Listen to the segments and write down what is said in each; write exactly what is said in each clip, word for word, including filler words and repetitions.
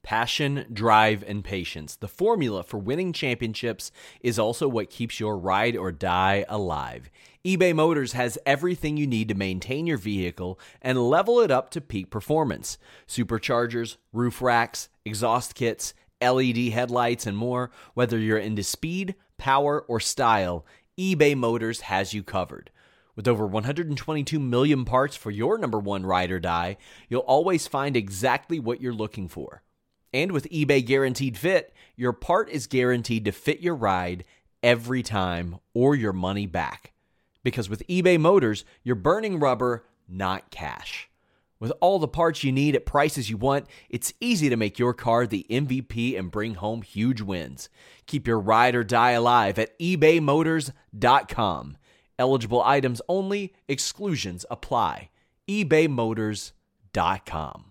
Passion, drive, and patience. The formula for winning championships is also what keeps your ride or die alive. eBay Motors has everything you need to maintain your vehicle and level it up to peak performance. Superchargers, roof racks, exhaust kits, L E D headlights, and more. Whether you're into speed, power, or style, eBay Motors has you covered. With over one hundred twenty-two million parts for your number one ride or die, you'll always find exactly what you're looking for. And with eBay Guaranteed Fit, your part is guaranteed to fit your ride every time or your money back. Because with eBay Motors, you're burning rubber, not cash. With all the parts you need at prices you want, it's easy to make your car the M V P and bring home huge wins. Keep your ride or die alive at ebay motors dot com. Eligible items only, exclusions apply. ebay motors dot com.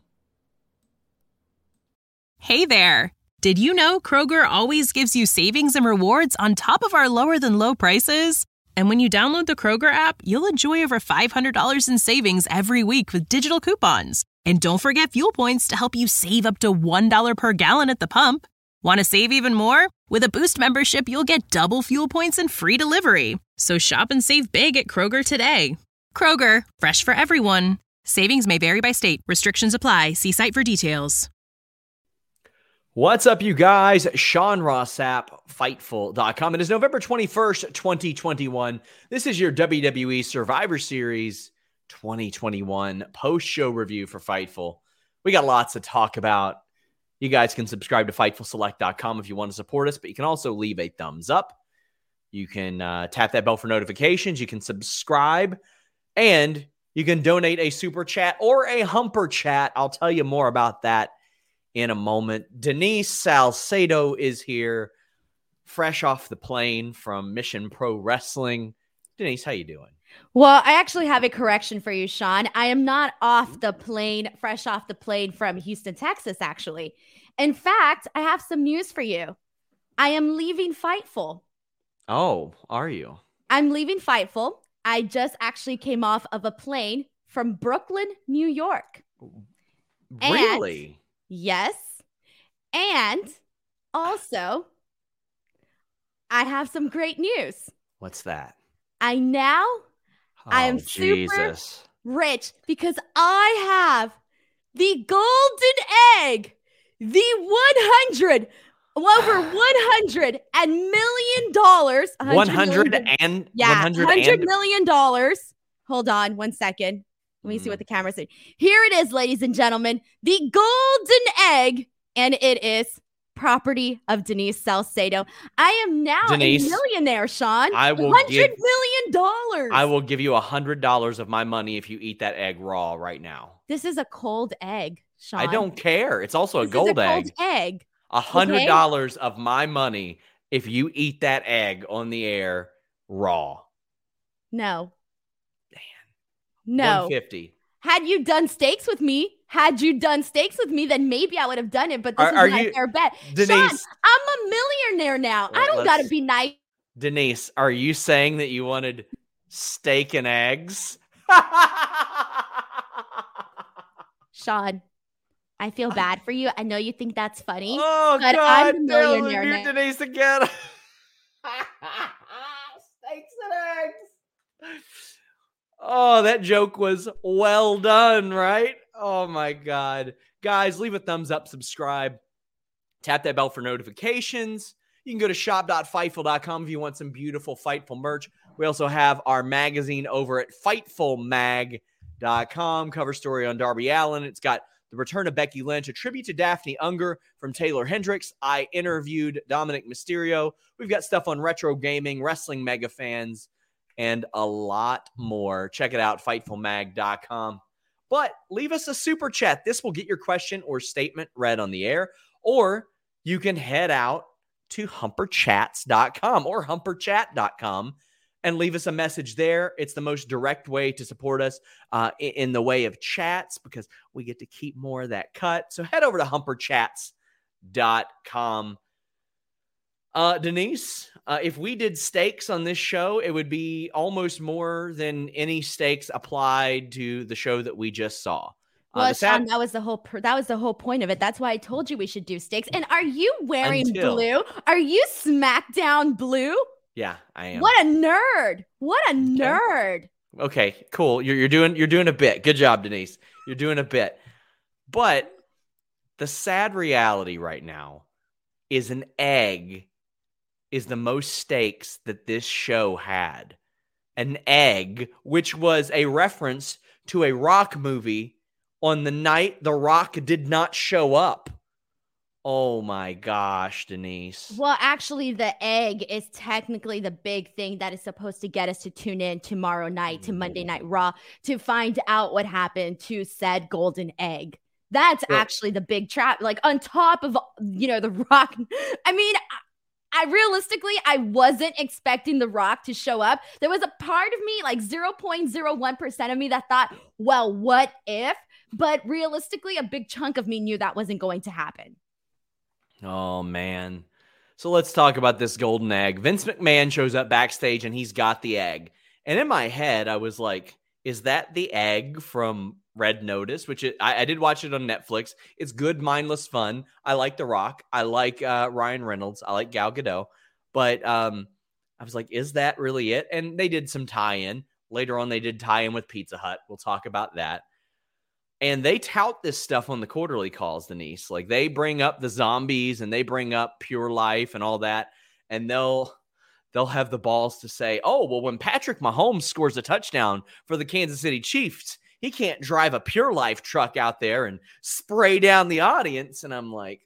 Hey there! Did you know Kroger always gives you savings and rewards on top of our lower than low prices? And when you download the Kroger app, you'll enjoy over five hundred dollars in savings every week with digital coupons. And don't forget fuel points to help you save up to one dollar per gallon at the pump. Want to save even more? With a Boost membership, you'll get double fuel points and free delivery. So shop and save big at Kroger today. Kroger, fresh for everyone. Savings may vary by state. Restrictions apply. See site for details. What's up, you guys? Sean Rossap, Fightful dot com. It is November twenty-first, twenty twenty-one. This is your W W E Survivor Series twenty twenty-one post-show review for Fightful. We got lots to talk about. You guys can subscribe to Fightful Select dot com if you want to support us, but you can also leave a thumbs up. You can uh, tap that bell for notifications. You can subscribe, and you can donate a super chat or a humper chat. I'll tell you more about that in a moment. Denise Salcedo is here, fresh off the plane from Mission Pro Wrestling. Denise, how you doing? Well, I actually have a correction for you, Sean. I am not off the plane, fresh off the plane from Houston, Texas, actually. In fact, I have some news for you. I am leaving Fightful. Oh, are you? I'm leaving Fightful. I just actually came off of a plane from Brooklyn, New York. Really? And, yes. And also, I have some great news. What's that? I now, oh, I am Jesus. super rich because I have the golden egg, the one hundred, over one hundred and million dollars. one hundred and yeah, one hundred, one hundred and... million dollars. Hold on one second. Let me mm. see what the camera's saying. Here it is, ladies and gentlemen, the golden egg, and it is property of Denise Salcedo. I am now Denise, a millionaire, Sean. I will one hundred give, million dollars. I will give you one hundred dollars of my money if you eat that egg raw right now. This is a cold egg, Sean. I don't care. It's also this a gold is a egg. Cold egg. one hundred dollars okay? of my money if you eat that egg on the air raw. No. Man. No. one hundred fifty dollars. Had you done steaks with me, had you done steaks with me, then maybe I would have done it. But this are, is my fair bet. Denise, Sean, I'm a millionaire now. I don't got to be nice. Denise, are you saying that you wanted steak and eggs? Sean, I feel bad for you. I know you think that's funny. Oh, but God, I'm a millionaire no, now. Denise again. Steaks and eggs. Oh, that joke was well done, right? Oh, my God. Guys, leave a thumbs up, subscribe, tap that bell for notifications. You can go to shop dot fightful dot com if you want some beautiful Fightful merch. We also have our magazine over at fightful mag dot com. Cover story on Darby Allin. It's got the return of Becky Lynch, a tribute to Daphne Unger from Taylor Hendricks. I interviewed Dominic Mysterio. We've got stuff on retro gaming, wrestling mega fans, and a lot more. Check it out, fightful mag dot com. But leave us a super chat. This will get your question or statement read on the air. Or you can head out to humper chats dot com or humper chat dot com and leave us a message there. It's the most direct way to support us uh, in the way of chats because we get to keep more of that cut. So head over to humper chats dot com. Uh, Denise, uh, if we did stakes on this show, it would be almost more than any stakes applied to the show that we just saw. Well, Uh, Sean, sad- that was the whole pr- that was the whole point of it. That's why I told you we should do steaks. And are you wearing Until- blue? Are you SmackDown blue? yeah, I am. What a nerd! What a nerd! Okay, cool. You're you're doing you're doing a bit. Good job, Denise. You're doing a bit. But the sad reality right now is an egg is the most stakes that this show had. An egg, which was a reference to a Rock movie on the night The Rock did not show up. Oh my gosh, Denise. Well, actually, the egg is technically the big thing that is supposed to get us to tune in tomorrow night to Monday Night Raw to find out what happened to said golden egg. That's Well- actually the big trap. Like on top of, you know, The Rock. I mean, I realistically, I wasn't expecting The Rock to show up. There was a part of me, like zero point zero one percent of me that thought, well, what if? But realistically, a big chunk of me knew that wasn't going to happen. Oh, man. So let's talk about this golden egg. Vince McMahon shows up backstage and he's got the egg. And in my head, I was like, is that the egg from Red Notice? Which it, I, I did watch it on Netflix. It's good, mindless fun. I like The Rock. I like uh, Ryan Reynolds. I like Gal Gadot. But um, I was like, is that really it? And they did some tie-in. Later on, they did tie-in with Pizza Hut. We'll talk about that. And they tout this stuff on the quarterly calls, Denise. Like they bring up the zombies and they bring up Pure Life and all that. And they'll they'll have the balls to say, oh, well, when Patrick Mahomes scores a touchdown for the Kansas City Chiefs, he can't drive a Pure Life truck out there and spray down the audience. And I'm like,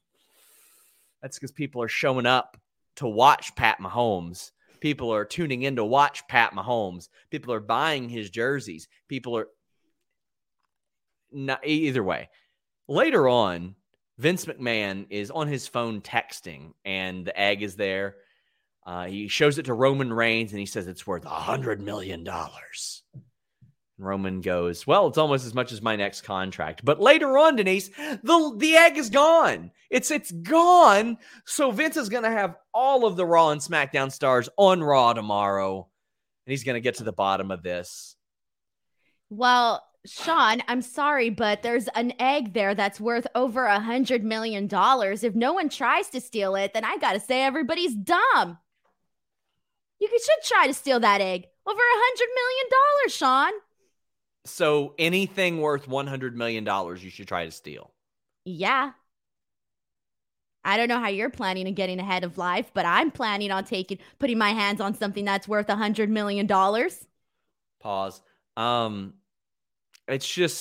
that's because people are showing up to watch Pat Mahomes. People are tuning in to watch Pat Mahomes. People are buying his jerseys. People are not either way. Later on, Vince McMahon is on his phone texting, and the egg is there. Uh, he shows it to Roman Reigns, and he says it's worth a hundred million dollars. Roman goes, well, it's almost as much as my next contract. But later on, Denise, the the egg is gone. It's it's gone. So Vince is going to have all of the Raw and SmackDown stars on Raw tomorrow, and he's going to get to the bottom of this. Well, Sean, I'm sorry, but there's an egg there that's worth over a hundred million dollars. If no one tries to steal it, then I gotta say everybody's dumb. You should try to steal that egg. Over a hundred million dollars, Sean. So anything worth one hundred million dollars you should try to steal. Yeah. I don't know how you're planning on getting ahead of life, but I'm planning on taking, putting my hands on something that's worth a hundred million dollars. Pause. Um, it's just,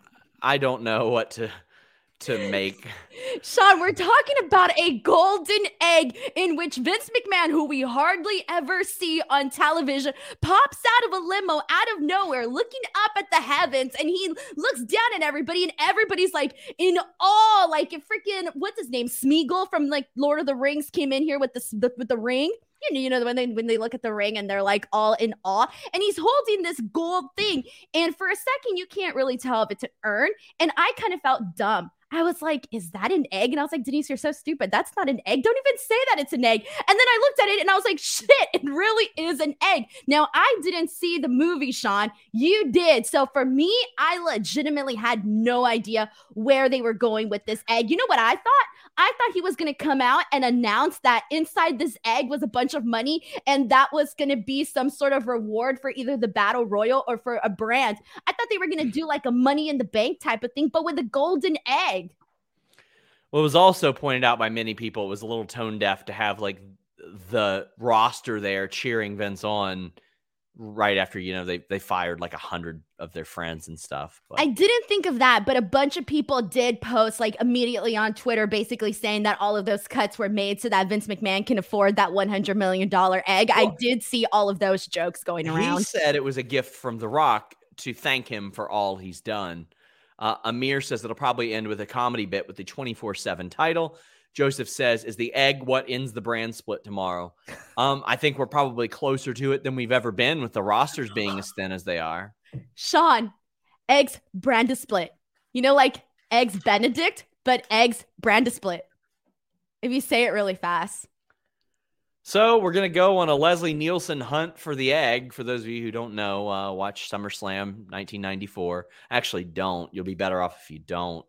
I don't know what to to make. Sean, we're talking about a golden egg in which Vince McMahon, who we hardly ever see on television, pops out of a limo out of nowhere, looking up at the heavens, and he looks down at everybody, and everybody's like in awe, like if freaking, what's his name, Smeagol from like Lord of the Rings came in here with the, the with the ring. You know, you know when they when they look at the ring and they're like all in awe, and he's holding this gold thing, and for a second you can't really tell if it's an urn, and I kind of felt dumb. I was like, is that an egg? And I was like, Denise, you're so stupid. That's not an egg. Don't even say that it's an egg. And then I looked at it and I was like, shit, it really is an egg. Now, I didn't see the movie, Sean. You did. So for me, I legitimately had no idea where they were going with this egg. You know what I thought? I thought he was going to come out and announce that inside this egg was a bunch of money, and that was going to be some sort of reward for either the Battle Royal or for a brand. I thought they were going to do like a money in the bank type of thing, but with a golden egg. Well, it was also pointed out by many people, it was a little tone deaf to have like the roster there cheering Vince on right after, you know, they, they fired like a hundred of their friends and stuff. But. I didn't think of that, but a bunch of people did post like immediately on Twitter, basically saying that all of those cuts were made so that Vince McMahon can afford that one hundred million dollars egg. Well, I did see all of those jokes going around. He said it was a gift from The Rock to thank him for all he's done. Uh, Amir says it'll probably end with a comedy bit with the twenty-four seven title. Joseph says, is the egg what ends the brand split tomorrow? Um, I think we're probably closer to it than we've ever been with the rosters being as thin as they are. Sean, eggs brand split. You know, like eggs Benedict, but eggs brand split. If you say it really fast. So we're going to go on a Leslie Nielsen hunt for the egg. For those of you who don't know, uh, watch SummerSlam nineteen ninety-four. Actually, don't. You'll be better off if you don't.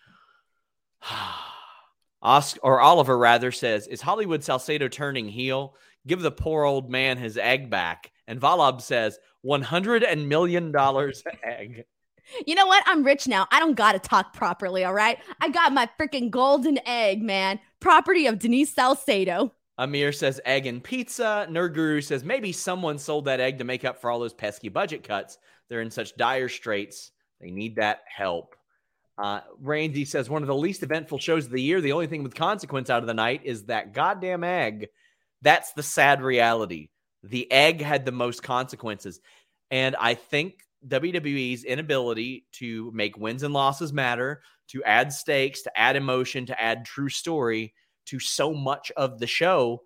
Oscar, or Oliver rather, says, is Hollywood Salcedo turning heel? Give the poor old man his egg back. And Valab says, one hundred million dollars egg. You know what? I'm rich now. I don't got to talk properly, all right? I got my freaking golden egg, man. Property of Denise Salcedo. Amir says egg and pizza. Nerd Guru says maybe someone sold that egg to make up for all those pesky budget cuts. They're in such dire straits. They need that help. Uh, Randy says one of the least eventful shows of the year. The only thing with consequence out of the night is that goddamn egg. That's the sad reality. The egg had the most consequences. And I think W W E's inability to make wins and losses matter, to add stakes, to add emotion, to add true story to so much of the show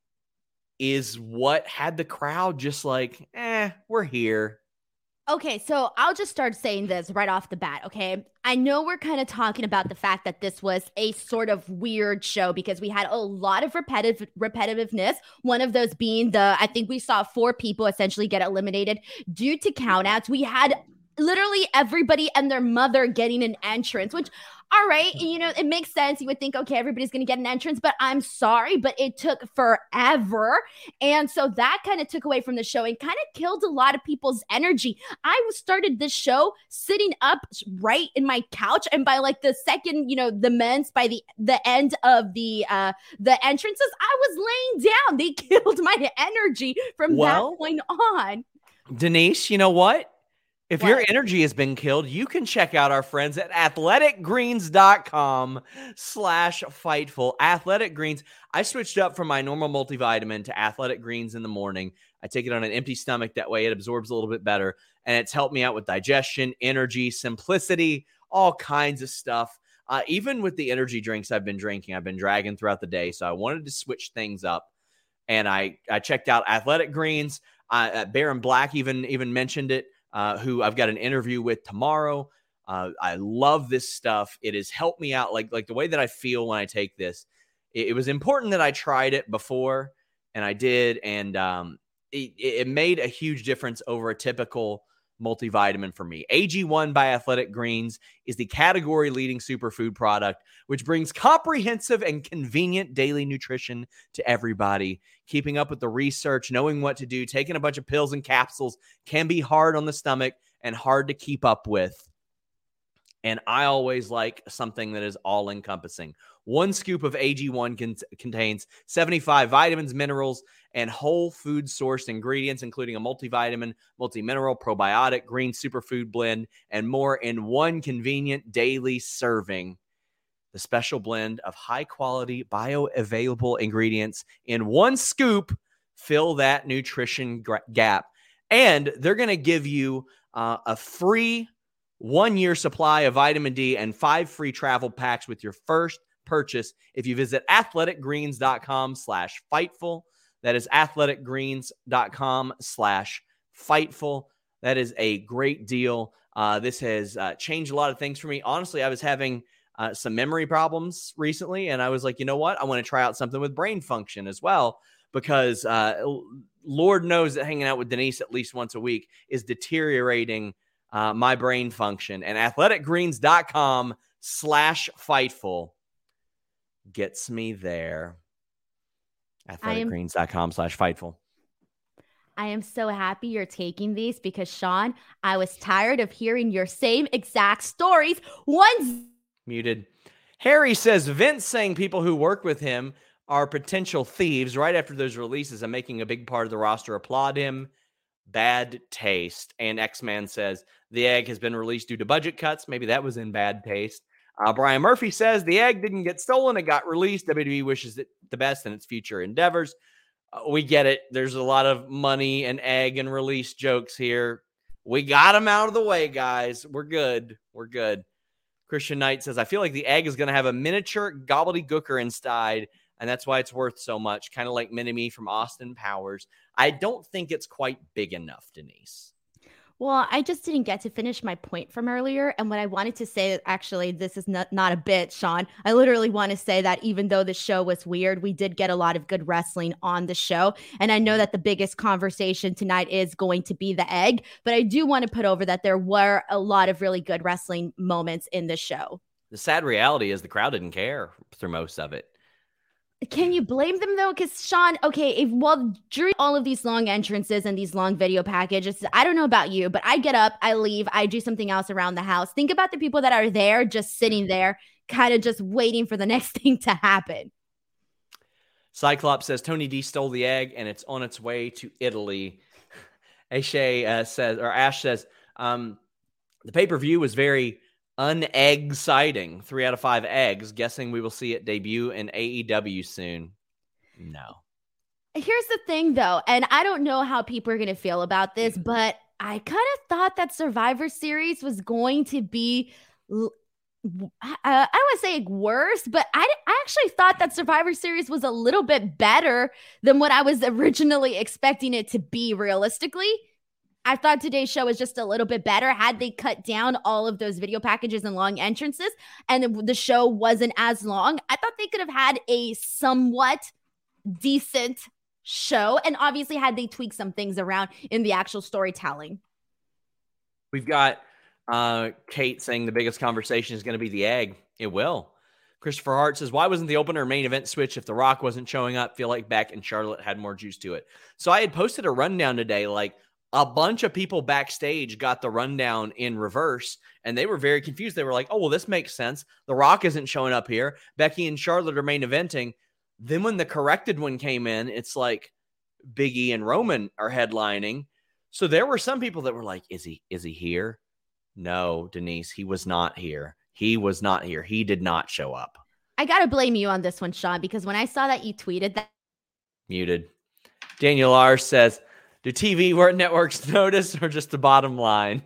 is what had the crowd just like, eh, we're here. Okay, so I'll just start saying this right off the bat, okay? I know we're kind of talking about the fact that this was a sort of weird show because we had a lot of repetitive repetitiveness. One of those being the, I think we saw four people essentially get eliminated due to countouts. We had literally everybody and their mother getting an entrance, which, all right, you know, it makes sense. You would think, okay, everybody's going to get an entrance, but I'm sorry, but it took forever. And so that kind of took away from the show and kind of killed a lot of people's energy. I started this show sitting up right in my couch. And by like the second, you know, the men's, by the, the end of the, uh, the entrances, I was laying down. They killed my energy from well, that point on. Denise, you know what? If What? your energy has been killed, you can check out our friends at athletic greens dot com slash fightful. Athletic Greens. I switched up from my normal multivitamin to Athletic Greens in the morning. I take it on an empty stomach. That way it absorbs a little bit better. And it's helped me out with digestion, energy, simplicity, all kinds of stuff. Uh, even with the energy drinks I've been drinking, I've been dragging throughout the day. So I wanted to switch things up. And I, I checked out Athletic Greens. Uh, Baron Black even, even mentioned it. Uh, who I've got an interview with tomorrow. Uh, I love this stuff. It has helped me out. Like, like the way that I feel when I take this, it, it was important that I tried it before, and I did. And um, it, it made a huge difference over a typical multivitamin for me. A G one by Athletic Greens is the category leading superfood product, which brings comprehensive and convenient daily nutrition to everybody. Keeping up with the research, knowing what to do, taking a bunch of pills and capsules can be hard on the stomach and hard to keep up with. And I always like something that is all encompassing. One scoop of A G one con- contains seventy-five vitamins, minerals, and whole food sourced ingredients, including a multivitamin, multi-mineral, probiotic, green superfood blend, and more in one convenient daily serving. The special blend of high-quality, bioavailable ingredients in one scoop fill that nutrition gra- gap. And they're going to give you uh, a free one-year supply of vitamin D and five free travel packs with your first purchase if you visit athletic greens dot com slash fightful. That is athletic greens dot com slash fightful. That is a great deal. Uh, this has uh, changed a lot of things for me. Honestly, I was having uh, some memory problems recently, and I was like, you know what? I want to try out something with brain function as well, because uh, Lord knows that hanging out with Denise at least once a week is deteriorating uh, my brain function. And athletic greens dot com slash fightful gets me there. athletic greens dot com slash fightful. I am so happy you're taking these because, Sean, I was tired of hearing your same exact stories. One's muted. Harry says Vince saying people who work with him are potential thieves right after those releases and making a big part of the roster applaud him. Bad taste. And X-Man says the egg has been released due to budget cuts. Maybe that was in bad taste. Uh, Brian Murphy says the egg didn't get stolen. It got released. W W E wishes it the best in its future endeavors. Uh, we get it. There's a lot of money and egg and release jokes here. We got them out of the way, guys. We're good. We're good. Christian Knight says, I feel like the egg is going to have a miniature gobbledygooker inside, and that's why it's worth so much. Kind of like Mini-Me from Austin Powers. I don't think it's quite big enough, Denise. Well, I just didn't get to finish my point from earlier. And what I wanted to say, actually, this is not, not a bit, Sean. I literally want to say that even though the show was weird, we did get a lot of good wrestling on the show. And I know that the biggest conversation tonight is going to be the egg. But I do want to put over that there were a lot of really good wrestling moments in the show. The sad reality is the crowd didn't care through most of it. Can you blame them though? Because Sean, okay, if well during all of these long entrances and these long video packages, I don't know about you, but I get up, I leave, I do something else around the house. Think about the people that are there, just sitting there, kind of just waiting for the next thing to happen. Cyclops says Tony D stole the egg and it's on its way to Italy. Ashay uh, says, or Ash says, um, the pay-per-view was very un-egg-citing. Three out of five eggs. Guessing we will see it debut in A E W soon. No. Here's the thing, though, and I don't know how people are going to feel about this, but I kind of thought that Survivor Series was going to be, uh, I don't want to say worse, but I, I actually thought that Survivor Series was a little bit better than what I was originally expecting it to be realistically. I thought today's show was just a little bit better had they cut down all of those video packages and long entrances and the show wasn't as long. I thought they could have had a somewhat decent show, and obviously had they tweaked some things around in the actual storytelling. We've got uh, Kate saying the biggest conversation is going to be the egg. It will. Christopher Hart says, why wasn't the opener main event switch if The Rock wasn't showing up? Feel like Beck and Charlotte had more juice to it. So I had posted a rundown today, like, a bunch of people backstage got the rundown in reverse, and they were very confused. They were like, oh, well, this makes sense. The Rock isn't showing up here. Becky and Charlotte are main eventing. Then when the corrected one came in, it's like Big E and Roman are headlining. So there were some people that were like, is he, is he here? No, Denise, he was not here. He was not here. He did not show up. I got to blame you on this one, Sean, because when I saw that you tweeted that. Muted. Daniel R says, do T V networks notice or just the bottom line?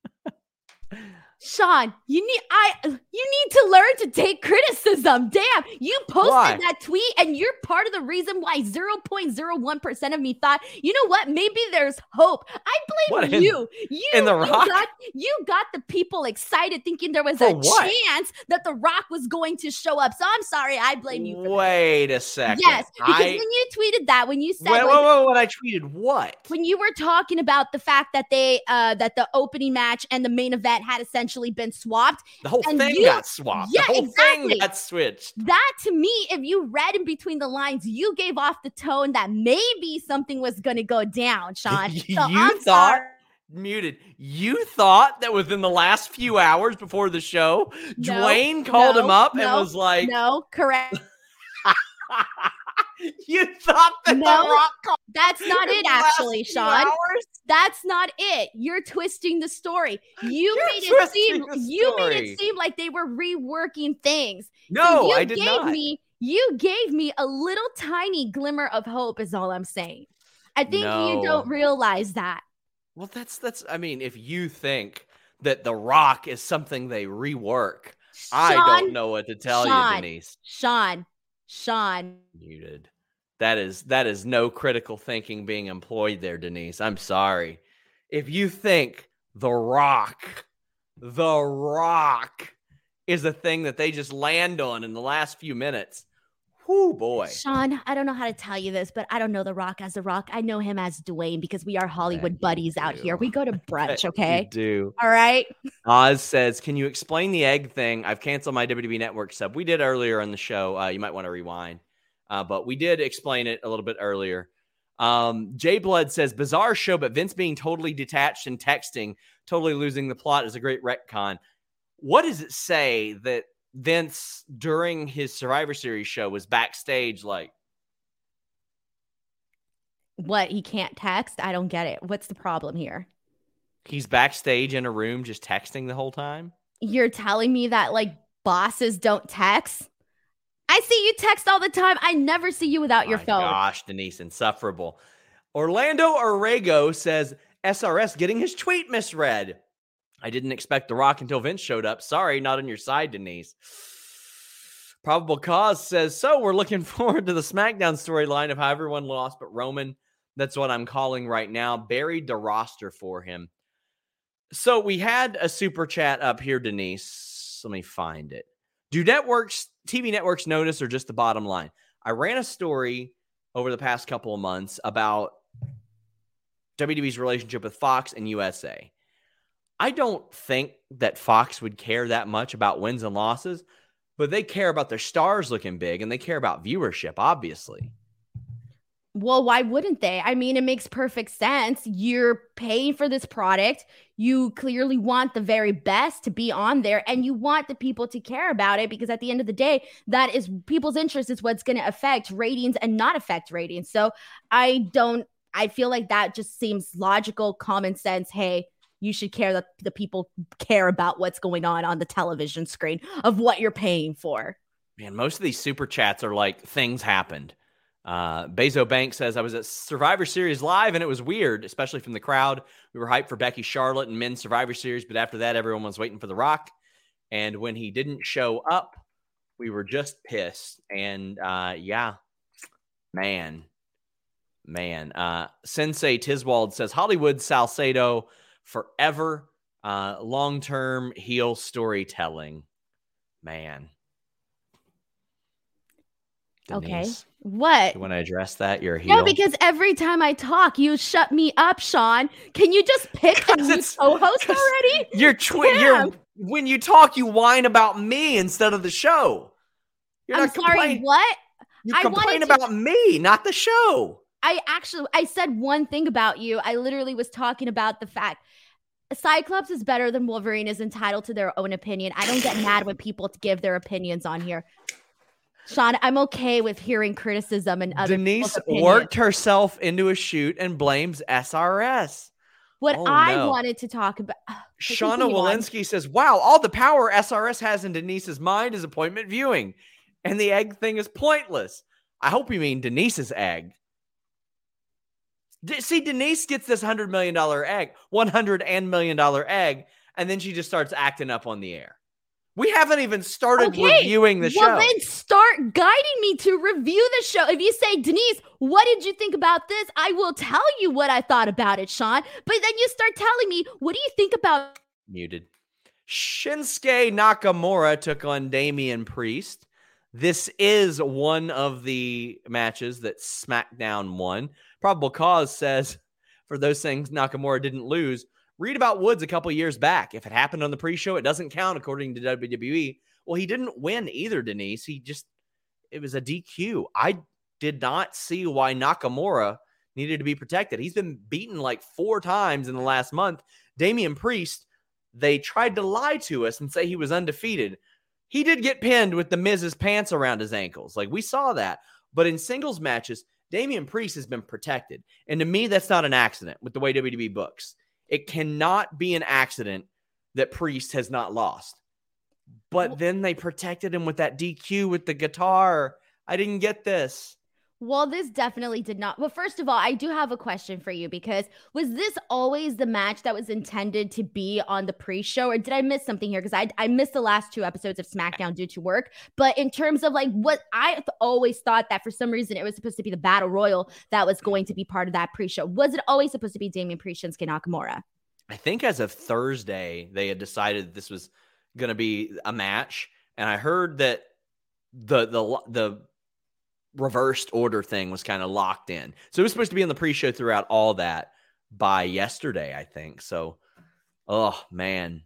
Sean, you need I you need to learn to take criticism. Damn, you posted Why? that tweet and you're part of the reason why zero point zero one percent of me thought, you know what, maybe there's hope. I blame What, in- you. You, in The you Rock? got you got the people excited thinking there was For a what? chance that The Rock was going to show up. So I'm sorry, I blame you for that. Wait a second. Yes, because I, when you tweeted that, when you said wait, like, wait, wait, when I tweeted what? when you were talking about the fact that they uh that the opening match and the main event had essentially been swapped, The whole and thing you- got swapped. Yeah, the whole exactly. thing got switched. that to me, if you read in between the lines, you gave off the tone that maybe something was going to go down, Sean. So you I'm thought sorry. muted. You thought that within the last few hours before the show, No, Dwayne called no, him up no, and was like, No, correct. you thought that No, the Rock called That's not in it, the last actually, few Sean. hours? That's not it. You're twisting the story. You You're made it seem twisting the you made story. it seem like they were reworking things. No, So you I did gave not. me you gave me a little tiny glimmer of hope is all I'm saying. I think No. you don't realize that. Well, that's that's. I mean, if you think that the Rock is something they rework, I Sean, don't know what to tell Sean. you, Denise. Sean, Sean, Muted. That is that is no critical thinking being employed there, Denise. I'm sorry. If you think the Rock, the Rock is a thing that they just land on in the last few minutes, whoo boy. Sean, I don't know how to tell you this, but I don't know The Rock as The Rock. I know him as Dwayne because we are Hollywood you buddies out do. here. We go to brunch, You okay? do. All right. Oz says, can you explain the egg thing? I've canceled my W W E Network sub. We did earlier on the show. Uh, you might want to rewind. Uh, but we did explain it a little bit earlier. Um, Jay Blood says, bizarre show, but Vince being totally detached and texting, totally losing the plot is a great retcon. What does it say that Vince, during his Survivor Series show, was backstage like, What, he can't text? I don't get it. What's the problem here? he's backstage in a room just texting the whole time? You're telling me that like bosses don't text? I see you text all the time. I never see you without your My phone. Gosh, Denise, insufferable. Orlando Orrego says S R S getting his tweet misread. I didn't expect The Rock until Vince showed up. Sorry, not on your side, Denise. Probable Cause says, so we're looking forward to the SmackDown storyline of how everyone lost, but Roman, that's what I'm calling right now, buried the roster for him. So we had a super chat up here, Denise. Let me find it. Do networks, T V networks notice or just the bottom line? I ran a story over the past couple of months about W W E's relationship with Fox and U S A. I don't think that Fox would care that much about wins and losses, but they care about their stars looking big and they care about viewership, obviously. Well, why wouldn't they? I mean, it makes perfect sense. You're paying for this product. You clearly want the very best to be on there, and you want the people to care about it because at the end of the day, that is people's interest is what's going to affect ratings and not affect ratings. So I don't, I feel like that just seems logical, common sense. Hey, you should care that the people care about what's going on on the television screen of what you're paying for. Man, most of these super chats are like things happened. Uh, Bezo Bank says, I was at Survivor Series live and it was weird, especially from the crowd. We were hyped for Becky Charlotte and men's Survivor Series, but after that, everyone was waiting for The Rock. And when he didn't show up, we were just pissed. And uh, yeah, man, man. Uh, Sensei Tiswald says, Hollywood Salcedo forever, uh, long-term heel storytelling. Man. Denise. Okay. What? You want to address that? You're a heel. No, because every time I talk, you shut me up, Sean. Can you just pick a new co-host already? You're, twi- you're when you talk, you whine about me instead of the show. You're I'm not sorry. complain- What? You I complain wanted to- about me, not the show. I actually, I said one thing about you. I literally was talking about the fact Cyclops is better than Wolverine, is entitled to their own opinion. I don't get mad when people give their opinions on here. Sean, I'm okay with hearing criticism and other Denise people's worked herself into a shoot and blames S R S. What Oh, I no. wanted to talk about. Shauna continue on. Walensky says, wow, all the power S R S has in Denise's mind is appointment viewing. And the egg thing is pointless. I hope you mean Denise's egg. D- See, Denise gets this one hundred million dollars egg, one hundred million dollars egg, and then she just starts acting up on the air. We haven't even started Okay, reviewing the show. Well, then start guiding me to review the show. If you say, Denise, what did you think about this? I will tell you what I thought about it, Sean. But then you start telling me, what do you think about... Muted. Shinsuke Nakamura took on Damian Priest. This is one of the matches that SmackDown won. Probable Cause says, for those things Nakamura didn't lose, read about Woods a couple years back. If it happened on the pre-show, it doesn't count according to W W E. Well, he didn't win either, Denise. He just, it was a D Q. I did not see why Nakamura needed to be protected. He's been beaten like four times in the last month. Damian Priest, they tried to lie to us and say he was undefeated. He did get pinned with the Miz's pants around his ankles. Like, we saw that. But in singles matches, Damian Priest has been protected. And to me, that's not an accident with the way W W E books. It cannot be an accident that Priest has not lost. But then they protected him with that D Q with the guitar. I didn't get this. Well, this definitely did not. Well, first of all, I do have a question for you, because was this always the match that was intended to be on the pre-show, or did I miss something here? Because I, I missed the last two episodes of SmackDown due to work. But in terms of like what I th- always thought that for some reason it was supposed to be the Battle Royal that was going to be part of that pre-show. Was it always supposed to be Damian Priest, Shinsuke Nakamura? I think as of Thursday, they had decided this was going to be a match. And I heard that the the the reversed order thing was kind of locked in. So it was supposed to be on the pre-show throughout all that by yesterday, I think. So, oh, man.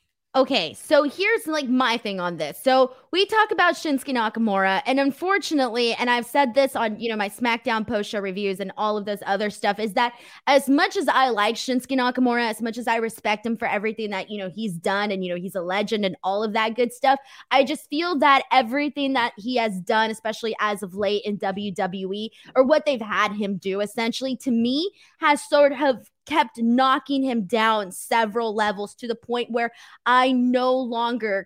Okay, so here's like my thing on this. So we talk about Shinsuke Nakamura, and unfortunately, and I've said this on, you know, my SmackDown post-show reviews and all of those other stuff, is that as much as I like Shinsuke Nakamura, as much as I respect him for everything that, you know, he's done, and, you know, he's a legend and all of that good stuff, I just feel that everything that he has done, especially as of late in W W E, or what they've had him do, essentially, to me, has sort of kept knocking him down several levels to the point where I no longer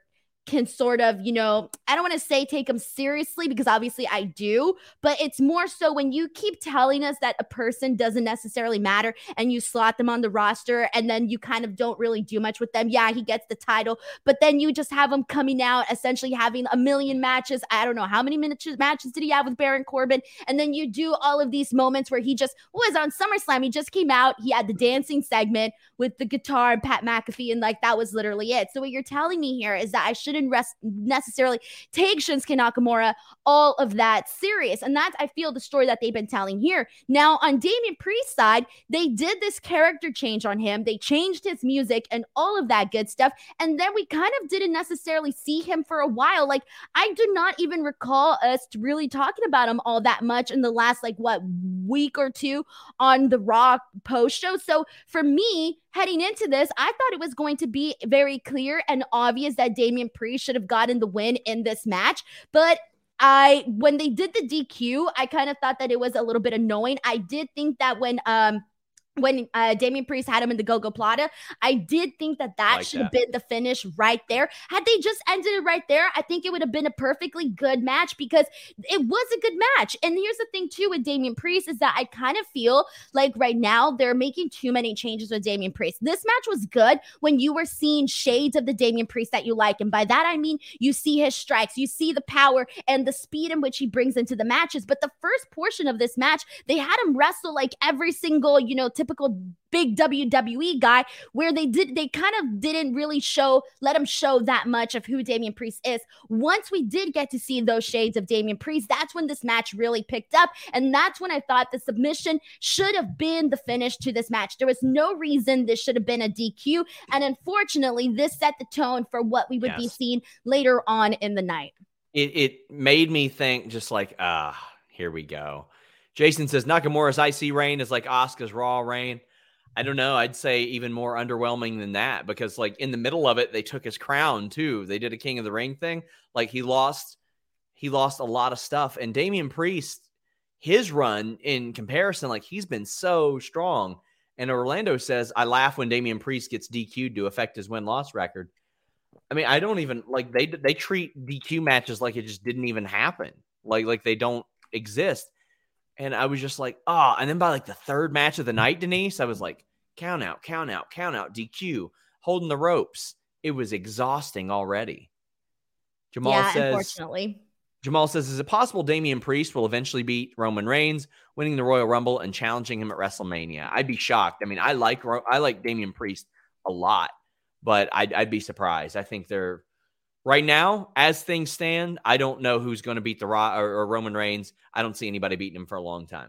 can sort of, you know, I don't want to say take them seriously because obviously I do, but it's more so when you keep telling us that a person doesn't necessarily matter and you slot them on the roster and then you kind of don't really do much with them. Yeah, he gets the title, but then you just have him coming out, essentially having a million matches. I don't know how many matches matches did he have with Baron Corbin? And then you do all of these moments where he just was on SummerSlam. He just came out. He had the dancing segment with the guitar and Pat McAfee, and like that was literally it. So what you're telling me here is that I shouldn't rest necessarily take Shinsuke Nakamura all of that serious. And that's, I feel, the story that they've been telling here. Now, on Damian Priest's side, they did this character change on him. They changed his music and all of that good stuff. And then we kind of didn't necessarily see him for a while. Like, I do not even recall us really talking about him all that much in the last, like, what, week or two on the Raw post show. So for me, heading into this, I thought it was going to be very clear and obvious that Damian Priest should have gotten the win in this match. But I, when they did the D Q, I kind of thought that it was a little bit annoying. I did think that when, um, when uh, Damian Priest had him in the Go-Go Plata, I did think that that Like should have that. been the finish right there. Had they just ended it right there, I think it would have been a perfectly good match because it was a good match. And here's the thing too with Damian Priest is that I kind of feel like right now they're making too many changes with Damian Priest. This match was good when you were seeing shades of the Damian Priest that you like. And by that, I mean, you see his strikes, you see the power and the speed in which he brings into the matches. But the first portion of this match, they had him wrestle like every single, you know, typical big W W E guy, where they did they kind of didn't really show let him show that much of who Damian Priest is. Once we did get to see those shades of Damian Priest, that's when this match really picked up, and that's when I thought the submission should have been the finish to this match. There was no reason this should have been a D Q, and unfortunately this set the tone for what we would Yes. be seeing later on in the night. It, it made me think just like, ah, here we go. Jason says Nakamura's I C reign is like Asuka's Raw reign. I don't know. I'd say even more underwhelming than that because, like, in the middle of it, they took his crown too. They did a King of the Ring thing. Like, he lost, he lost a lot of stuff. And Damian Priest, his run in comparison, like, he's been so strong. And Orlando says, I laugh when Damian Priest gets D Q'd to affect his win-loss record. I mean, I don't even like they they treat D Q matches like it just didn't even happen. Like, like they don't exist. And I was just like, oh, and then by like the third match of the night, Denise, I was like, count out, count out, count out, D Q, holding the ropes. It was exhausting already. Jamal yeah, says, unfortunately. Jamal says, is it possible Damian Priest will eventually beat Roman Reigns, winning the Royal Rumble and challenging him at WrestleMania? I'd be shocked. I mean, I like I like Damian Priest a lot, but I'd, I'd be surprised. I think they're right now, as things stand, I don't know who's going to beat the Raw or, or Roman Reigns. I don't see anybody beating him for a long time.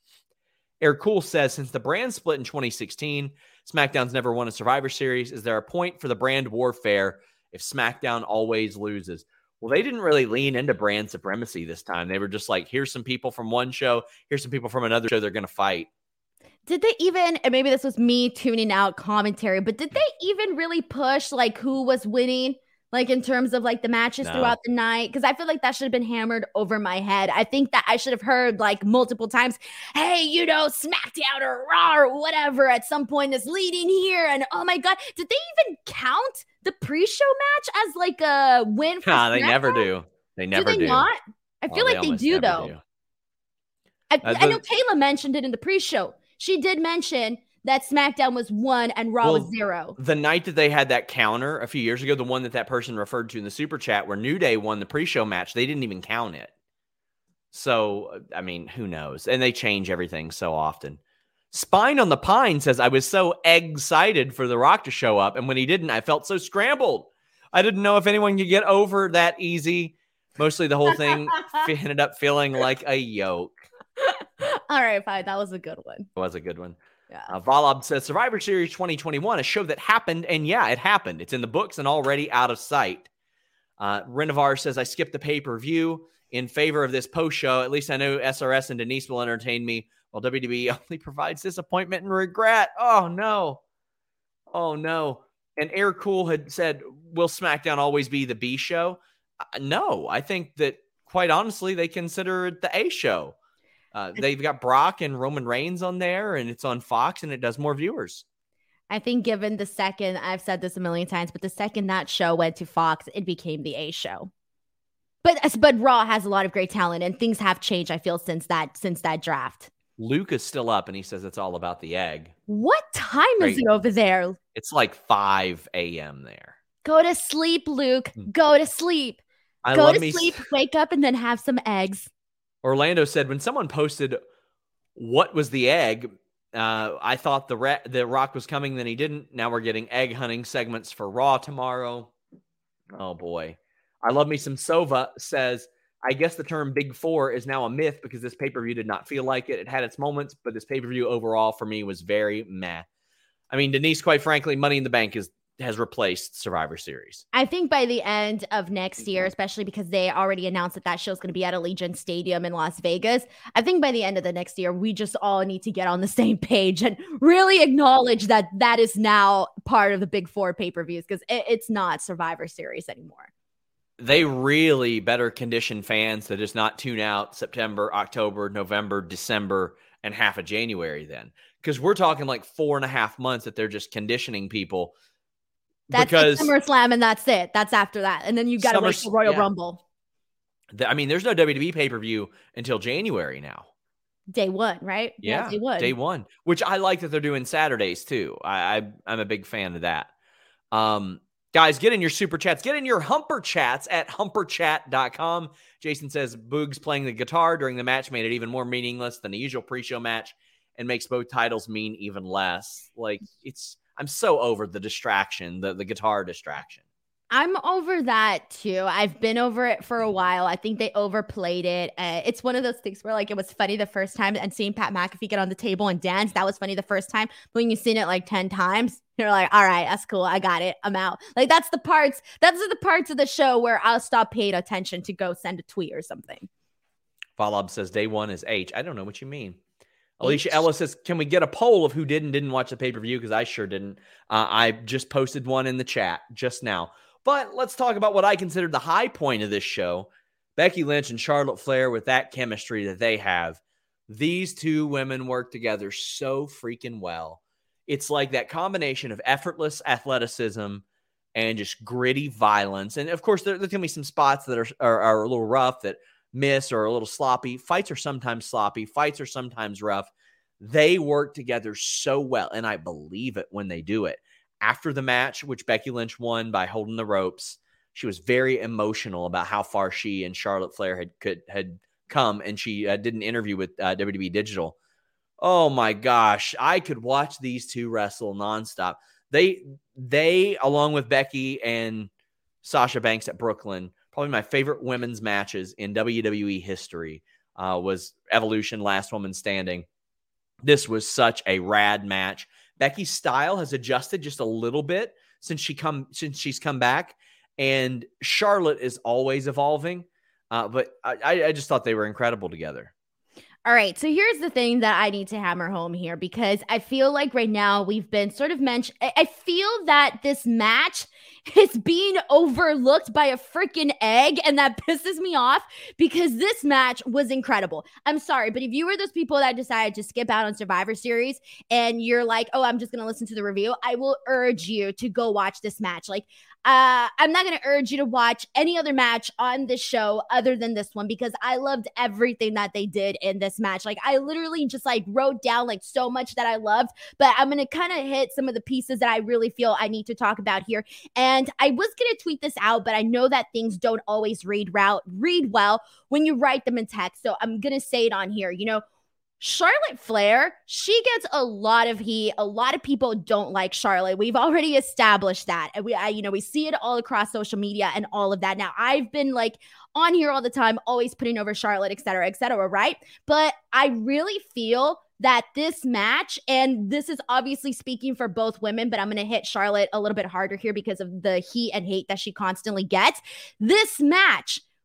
Eric Cool says, since the brand split in twenty sixteen, SmackDown's never won a Survivor Series. Is there a point for the brand warfare if SmackDown always loses? Well, they didn't really lean into brand supremacy this time. They were just like, here's some people from one show, here's some people from another show they're going to fight. Did they even, and maybe this was me tuning out commentary, but did they even really push like who was winning? Like in terms of like the matches No. throughout the night? Because I feel like that should have been hammered over my head. I think that I should have heard like multiple times, hey, you know, SmackDown or Raw or whatever at some point is leading here. And oh my God, did they even count the pre-show match as like a win for Nah, they SmackDown? never do. They never do. They do. not? I feel Oh, like they almost do never though. do. I, Uh, I know the- Kayla mentioned it in the pre-show. She did mention that SmackDown was one and Raw Well, was zero. The night that they had that counter a few years ago, the one that that person referred to in the super chat where New Day won the pre-show match, they didn't even count it. So, I mean, who knows? And they change everything so often. Spine on the Pine says, I was so excited for The Rock to show up. And when he didn't, I felt so scrambled. I didn't know if anyone could get over that easy. Mostly the whole thing ended up feeling like a yoke. All right, fine. That was a good one. It was a good one. Yeah. Uh, Valab says Survivor Series twenty twenty-one, a show that happened, and yeah, it happened. It's in the books and already out of sight. Uh, Renovar says, I skipped the pay-per-view in favor of this post show. At least I know S R S and Denise will entertain me, while W W E only provides disappointment and regret. Oh, no. Oh, no. And Air Cool had said, will SmackDown always be the B show? Uh, no, I think that, quite honestly, they consider it the A show. Uh, they've got Brock and Roman Reigns on there, and it's on Fox, and it does more viewers. I think given the second, I've said this a million times, but the second that show went to Fox, it became the A show. But but Raw has a lot of great talent, and things have changed, I feel, since that since that draft. Luke is still up, and he says it's all about the egg. What time Great. is it over there? It's like five a.m. there. Go to sleep, Luke. Go to sleep. I Go love to me sleep, s- wake up, and then have some eggs. Orlando said, when someone posted what was the egg, uh, I thought the, ra- the Rock was coming, then he didn't. Now we're getting egg hunting segments for Raw tomorrow. Oh, boy. I love me some Sova says, I guess the term Big Four is now a myth because this pay-per-view did not feel like it. It had its moments, but this pay-per-view overall for me was very meh. I mean, Denise, quite frankly, Money in the Bank is has replaced Survivor Series. I think by the end of next year, especially because they already announced that that show's going to be at Allegiant Stadium in Las Vegas, I think by the end of the next year, we just all need to get on the same page and really acknowledge that that is now part of the Big Four pay-per-views because it, it's not Survivor Series anymore. They really better condition fans to just not tune out September, October, November, December, and half of January then. Because we're talking like four and a half months that they're just conditioning people. That's because like SummerSlam, and that's it. That's after that. And then you got to wait for Royal yeah. Rumble. The, I mean, there's no W W E pay-per-view until January now. Day one, right? Yeah, yeah day one. Day one, which I like that they're doing Saturdays too. I, I, I'm a big fan of that. Um, Guys, get in your super chats. Get in your humper chats at humper chat dot com. Jason says Boogs playing the guitar during the match made it even more meaningless than the usual pre-show match and makes both titles mean even less. Like, it's I'm so over the distraction, the, the guitar distraction. I'm over that too. I've been over it for a while. I think they overplayed it. Uh, it's one of those things where like it was funny the first time and seeing Pat McAfee get on the table and dance, that was funny the first time. But when you've seen it like ten times, you're like, all right, that's cool. I got it. I'm out. Like that's the parts, that's the parts of the show where I'll stop paying attention to go send a tweet or something. Falab says day one is H. I don't know what you mean. Alicia Ellis says, can we get a poll of who did and didn't watch the pay-per-view? Because I sure didn't. Uh, I just posted one in the chat just now. But let's talk about what I considered the high point of this show. Becky Lynch and Charlotte Flair with that chemistry that they have. These two women work together so freaking well. It's like that combination of effortless athleticism and just gritty violence. And, of course, there, there's going to be some spots that are, are, are a little rough that miss or a little sloppy. Fights are sometimes sloppy. Fights are sometimes rough. They work together so well, and I believe it when they do it. After the match, which Becky Lynch won by holding the ropes, she was very emotional about how far she and Charlotte Flair had could had come, and she uh, did an interview with uh, W W E Digital. Oh my gosh, I could watch these two wrestle nonstop. They, they, along with Becky and Sasha Banks at Brooklyn, probably my favorite women's matches in W W E history uh, was Evolution, Last Woman Standing. This was such a rad match. Becky's style has adjusted just a little bit since she come since she's come back, and Charlotte is always evolving. Uh, but I, I just thought they were incredible together. All right, so here's the thing that I need to hammer home here because I feel like right now we've been sort of mentioned. I feel that this match is being overlooked by a freaking egg, and that pisses me off because this match was incredible. I'm sorry, but if you were those people that decided to skip out on Survivor Series and you're like, oh, I'm just going to listen to the review, I will urge you to go watch this match. Like, Uh, I'm not going to urge you to watch any other match on this show other than this one because I loved everything that they did in this match. Like I literally just like wrote down like so much that I loved, but I'm going to kind of hit some of the pieces that I really feel I need to talk about here. And I was going to tweet this out, but I know that things don't always read route, read well when you write them in text. So I'm going to say it on here, you know, Charlotte Flair, she gets a lot of heat. A lot of people don't like Charlotte. We've already established that. And we, I, you know, we see it all across social media and all of that. Now, I've been like on here all the time, always putting over Charlotte, et cetera, et cetera, right? But I really feel that this match, and this is obviously speaking for both women, but I'm going to hit Charlotte a little bit harder here because of the heat and hate that she constantly gets. This match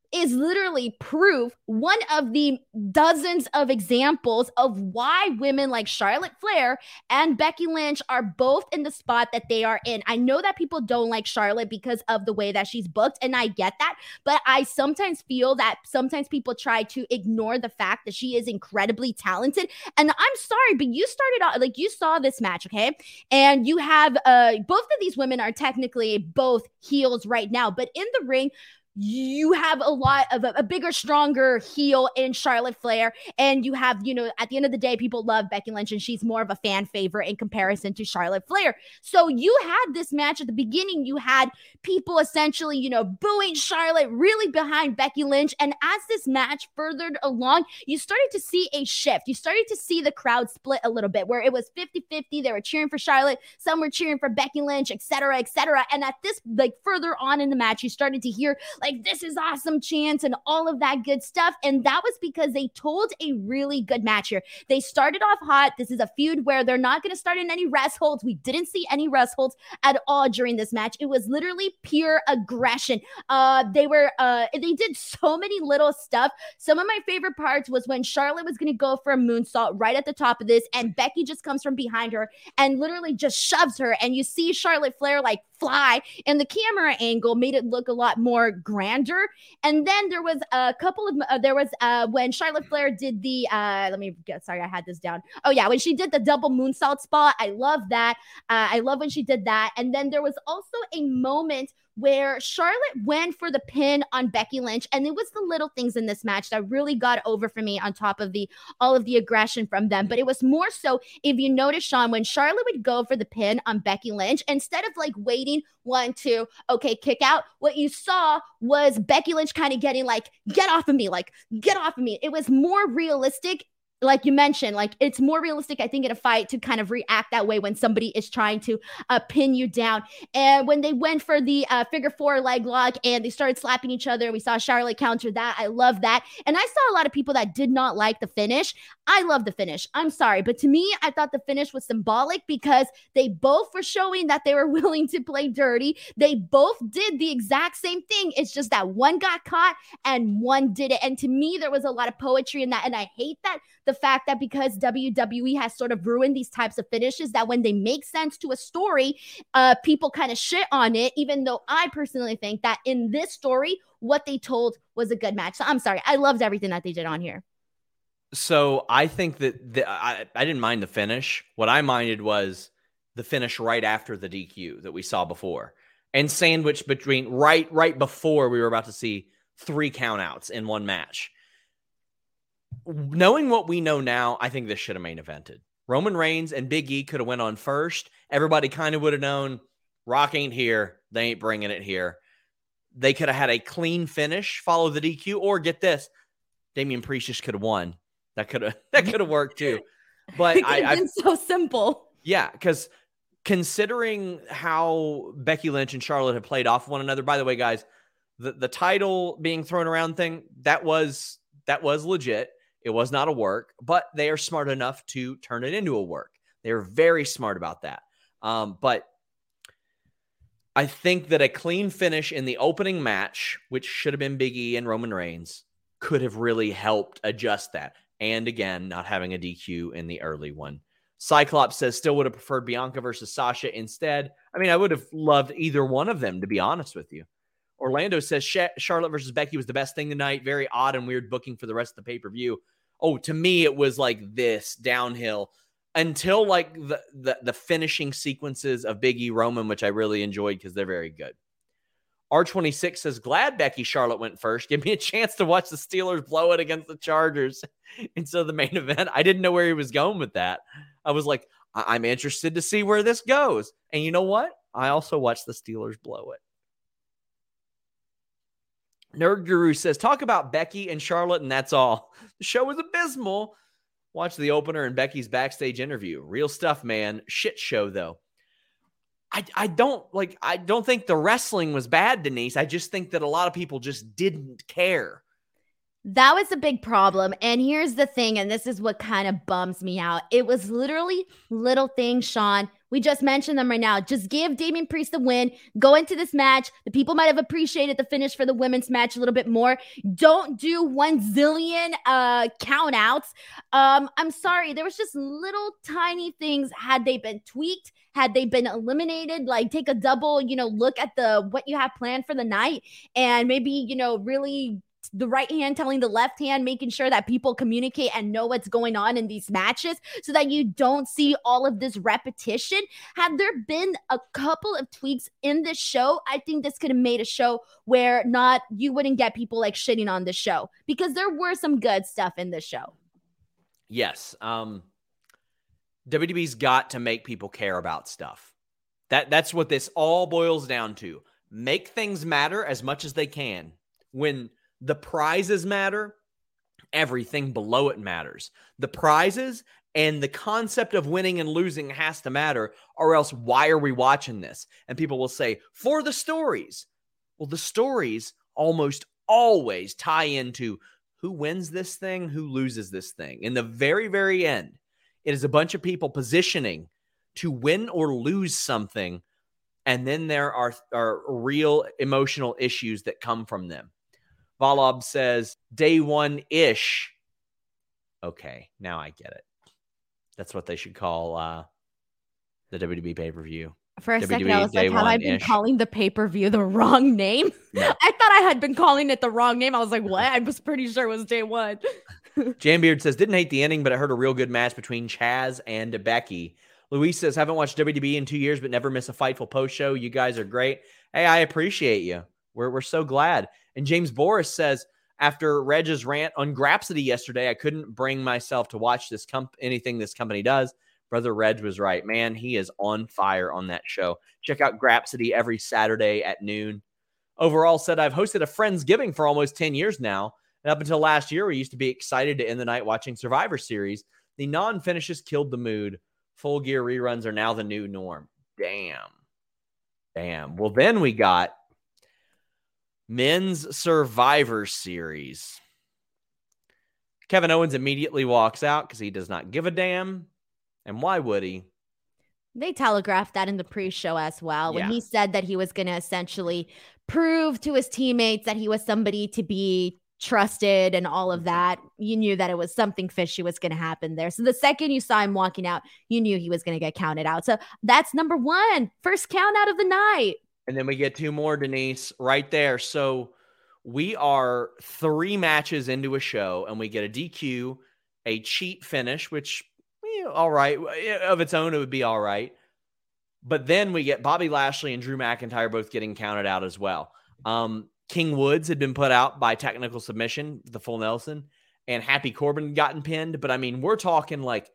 is literally proof, one of the dozens of examples of why women like Charlotte Flair and Becky Lynch are both in the spot that they are in. I know that people don't like Charlotte because of the way that she's booked, and I get that, but I sometimes feel that sometimes people try to ignore the fact that she is incredibly talented. And I'm sorry, but you started out, like, you saw this match, okay? And you have, uh, both of these women are technically both heels right now, but in the ring, you have a lot of a, a bigger, stronger heel in Charlotte Flair. And you have, you know, at the end of the day, people love Becky Lynch and she's more of a fan favorite in comparison to Charlotte Flair. So you had this match at the beginning. You had people essentially, you know, booing Charlotte, really behind Becky Lynch. And as this match furthered along, you started to see a shift. You started to see the crowd split a little bit where it was fifty-fifty. They were cheering for Charlotte. Some were cheering for Becky Lynch, et cetera, et cetera. And at this, like, further on in the match, you started to hear, like, this is awesome chants and all of that good stuff. And that was because they told a really good match here. They started off hot. This is a feud where they're not going to start in any rest holds. We didn't see any rest holds at all during this match. It was literally pure aggression. Uh, they were, uh, they did so many little stuff. Some of my favorite parts was when Charlotte was going to go for a moonsault right at the top of this, and Becky just comes from behind her and literally just shoves her. And you see Charlotte Flair like fly, and the camera angle made it look a lot more grander. And then there was a couple of uh, there was uh when Charlotte Flair did the uh let me get sorry I had this down oh yeah when she did the double moonsault spot. I love that. uh, I love when she did that. And then there was also a moment where Charlotte went for the pin on Becky Lynch, and it was the little things in this match that really got over for me on top of the all of the aggression from them. But it was more so, if you notice, Sean, when Charlotte would go for the pin on Becky Lynch, instead of like waiting one, two, okay, kick out, what you saw was Becky Lynch kind of getting like, get off of me, like, get off of me. It was more realistic. Like you mentioned, like, it's more realistic, I think, in a fight to kind of react that way when somebody is trying to uh, pin you down. And when they went for the uh, figure four leg lock and they started slapping each other, we saw Charlotte counter that. I love that. And I saw a lot of people that did not like the finish. I love the finish. I'm sorry. But to me, I thought the finish was symbolic because they both were showing that they were willing to play dirty. They both did the exact same thing. It's just that one got caught and one did it. And to me, there was a lot of poetry in that. And I hate that. The fact that because W W E has sort of ruined these types of finishes, that when they make sense to a story, uh, people kind of shit on it, even though I personally think that in this story, what they told was a good match. So I'm sorry. I loved everything that they did on here. So I think that the, I, I didn't mind the finish. What I minded was the finish right after the D Q that we saw before, and sandwiched between right, right before we were about to see three countouts in one match. Knowing what we know now, I think this should have main evented. Roman Reigns and Big E could have went on first. Everybody kind of would have known Rock ain't here. They ain't bringing it here. They could have had a clean finish, follow the D Q, or get this, Damian Priest just could have won. That could have that could have worked too. But it could have been so simple. Yeah, because considering how Becky Lynch and Charlotte have played off one another, by the way, guys, the, the title being thrown around thing, that was that was legit. It was not a work, but they are smart enough to turn it into a work. They're very smart about that. Um, but I think that a clean finish in the opening match, which should have been Big E and Roman Reigns, could have really helped adjust that. And again, not having a D Q in the early one. Cyclops says still would have preferred Bianca versus Sasha instead. I mean, I would have loved either one of them, to be honest with you. Orlando says Charlotte versus Becky was the best thing tonight. Very odd and weird booking for the rest of the pay-per-view. Oh, to me, it was like this downhill until like the, the, the finishing sequences of Big E Roman, which I really enjoyed because they're very good. R twenty-six says, glad Becky Charlotte went first. Give me a chance to watch the Steelers blow it against the Chargers. And so the main event, I didn't know where he was going with that. I was like, I- I'm interested to see where this goes. And you know what? I also watched the Steelers blow it. Nerd Guru says, talk about Becky and Charlotte, and that's all. The show was abysmal. Watch the opener and Becky's backstage interview. Real stuff, man. Shit show, though. I, I don't like. I don't think the wrestling was bad, Denise. I just think that a lot of people just didn't care. That was a big problem. And here's the thing, and this is what kind of bums me out. It was literally little things, Sean. We just mentioned them right now. Just give Damian Priest the win. Go into this match. The people might have appreciated the finish for the women's match a little bit more. Don't do one zillion uh, count outs. Um, I'm sorry. There was just little tiny things. Had they been tweaked, had they been eliminated, like take a double, you know, look at the what you have planned for the night and maybe, you know, really the right hand telling the left hand, making sure that people communicate and know what's going on in these matches so that you don't see all of this repetition. Had there been a couple of tweaks in this show, I think this could have made a show where not you wouldn't get people like shitting on the show, because there were some good stuff in this show. Yes. Um, W W E's got to make people care about stuff. That That's what this all boils down to. Make things matter as much as they can. When the prizes matter, everything below it matters. The prizes and the concept of winning and losing has to matter, or else why are we watching this? And people will say, for the stories. Well, the stories almost always tie into who wins this thing, who loses this thing. In the very, very end, it is a bunch of people positioning to win or lose something, and then there are, are real emotional issues that come from them. Volob says, day one-ish. Okay, now I get it. That's what they should call uh, the W W E pay-per-view. For a W W E second, I was like, have I been one-ish. calling the pay-per-view the wrong name? No. I thought I had been calling it the wrong name. I was like, what? I was pretty sure it was day one. Jambeard says, didn't hate the ending, but I heard a real good match between Chaz and Becky. Luis says, haven't watched W W E in two years, but never miss a Fightful post-show. You guys are great. Hey, I appreciate you. We're, we're so glad. And James Boris says, after Reg's rant on Grapsody yesterday, I couldn't bring myself to watch this comp- anything this company does. Brother Reg was right. Man, he is on fire on that show. Check out Grapsody every Saturday at noon. Overall said, I've hosted a Friendsgiving for almost ten years now. And up until last year, we used to be excited to end the night watching Survivor Series. The non-finishes killed the mood. Full Gear reruns are now the new norm. Damn. Damn. Well, then we got Men's Survivor Series. Kevin Owens immediately walks out because he does not give a damn. And why would he? They telegraphed that in the pre-show as well, when Yeah. he said that he was going to essentially prove to his teammates that he was somebody to be trusted and all of that. You knew that it was something fishy was going to happen there. So the second you saw him walking out, you knew he was going to get counted out. So that's number one. First count out of the night. And then we get two more, Denise, right there. So we are three matches into a show, and we get a D Q, a cheat finish, which, you know, all right. Of its own, it would be all right. But then we get Bobby Lashley and Drew McIntyre both getting counted out as well. Um, King Woods had been put out by technical submission, the full Nelson, and Happy Corbin gotten pinned. But, I mean, we're talking like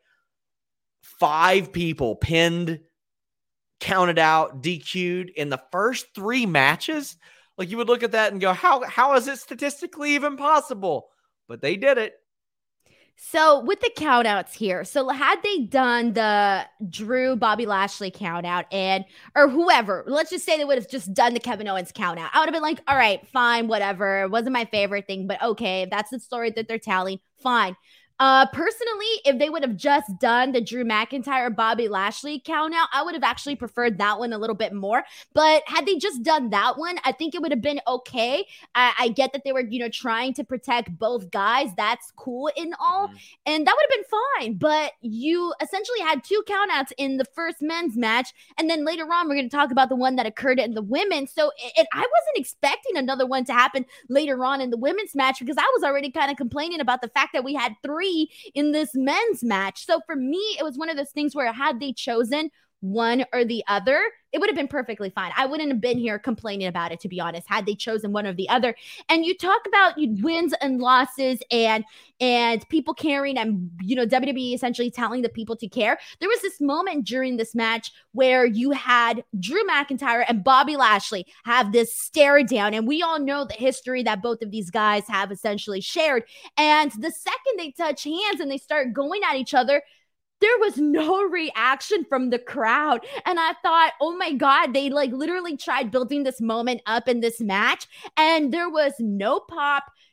five people pinned, counted out, D Q'd in the first three matches. Like, you would look at that and go, how how is it statistically even possible? But they did it. So with the count outs here, so had they done the Drew Bobby Lashley count out and or whoever, let's just say they would have just done the Kevin Owens count out. I would have been like, all right, fine, whatever. It wasn't my favorite thing, but okay, if that's the story that they're telling, fine. Uh, personally, if they would have just done the Drew McIntyre, Bobby Lashley count out, I would have actually preferred that one a little bit more. But had they just done that one, I think it would have been okay. I, I get that they were, you know, trying to protect both guys. That's cool in all. Mm-hmm. And that would have been fine. But you essentially had two count outs in the first men's match. And then later on, we're going to talk about the one that occurred in the women's. So it, it, I wasn't expecting another one to happen later on in the women's match, because I was already kind of complaining about the fact that we had three in this men's match. So for me, it was one of those things where had they chosen one or the other, it would have been perfectly fine. I wouldn't have been here complaining about it, to be honest, had they chosen one or the other. And you talk about wins and losses and and people caring and, you know, W W E essentially telling the people to care. There was this moment during this match where you had Drew McIntyre and Bobby Lashley have this stare down. And we all know the history that both of these guys have essentially shared. And the second they touch hands and they start going at each other, there was no reaction from the crowd. And I thought, oh my God, they like literally tried building this moment up in this match. And there was no pop,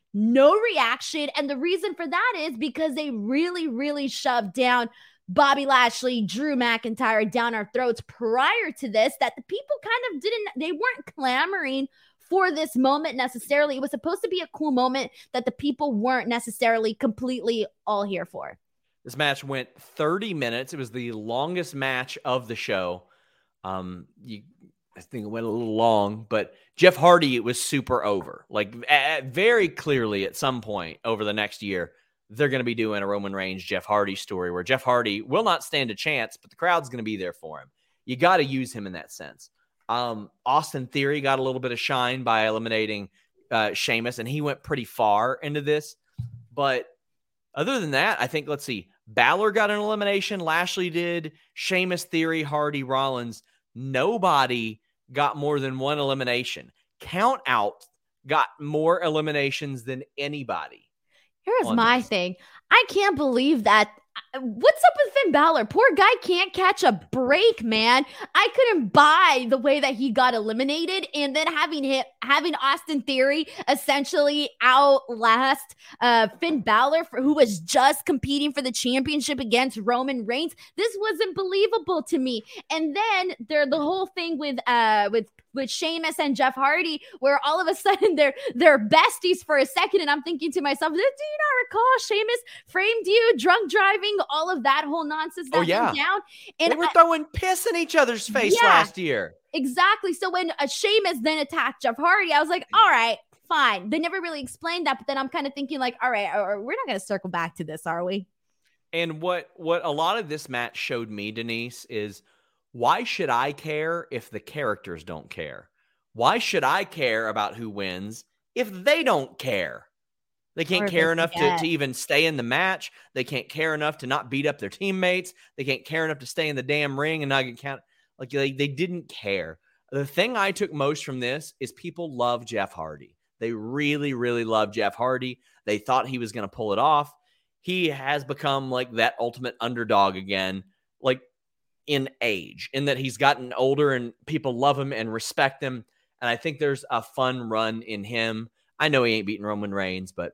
no reaction. And the reason for that is because they really, really shoved down Bobby Lashley, Drew McIntyre down our throats prior to this, that the people kind of didn't, they weren't clamoring for this moment necessarily. It was supposed to be a cool moment that the people weren't necessarily completely all here for. This match went thirty minutes. It was the longest match of the show. Um, you, I think it went a little long, but Jeff Hardy, it was super over. Like at, very clearly at some point over the next year, they're going to be doing a Roman Reigns, Jeff Hardy story where Jeff Hardy will not stand a chance, but the crowd's going to be there for him. You got to use him in that sense. Um, Austin Theory got a little bit of shine by eliminating uh, Sheamus, and he went pretty far into this. But other than that, I think, let's see, Balor got an elimination. Lashley did. Sheamus, Theory, Hardy, Rollins. Nobody got more than one elimination. Count Out got more eliminations than anybody. Here's my this. thing. I can't believe that. What's up with Finn Balor? Poor guy can't catch a break, man. I couldn't buy the way that he got eliminated, and then having hit, having Austin Theory essentially outlast uh, Finn Balor, for, who was just competing for the championship against Roman Reigns. This wasn't believable to me. And then there, the whole thing with uh, with with Sheamus and Jeff Hardy, where all of a sudden they're they're besties for a second, and I'm thinking to myself, do you not recall Sheamus framed you, drunk driving, all of that whole nonsense that oh, yeah. went down? And they were I, throwing piss in each other's face yeah, last year. Exactly. So when uh, Sheamus then attacked Jeff Hardy, I was like, all right, fine. They never really explained that, but then I'm kind of thinking like, all right, we're not going to circle back to this, are we? And what what a lot of this match showed me, Denise, is why should I care if the characters don't care? Why should I care about who wins if they don't care? They can't care enough to, to even stay in the match. They can't care enough to not beat up their teammates. They can't care enough to stay in the damn ring and not get counted. Like they, they didn't care. The thing I took most from this is people love Jeff Hardy. They really, really love Jeff Hardy. They thought he was going to pull it off. He has become like that ultimate underdog again. Like, in age, in that he's gotten older and people love him and respect him. And I think there's a fun run in him. I know he ain't beating Roman Reigns, but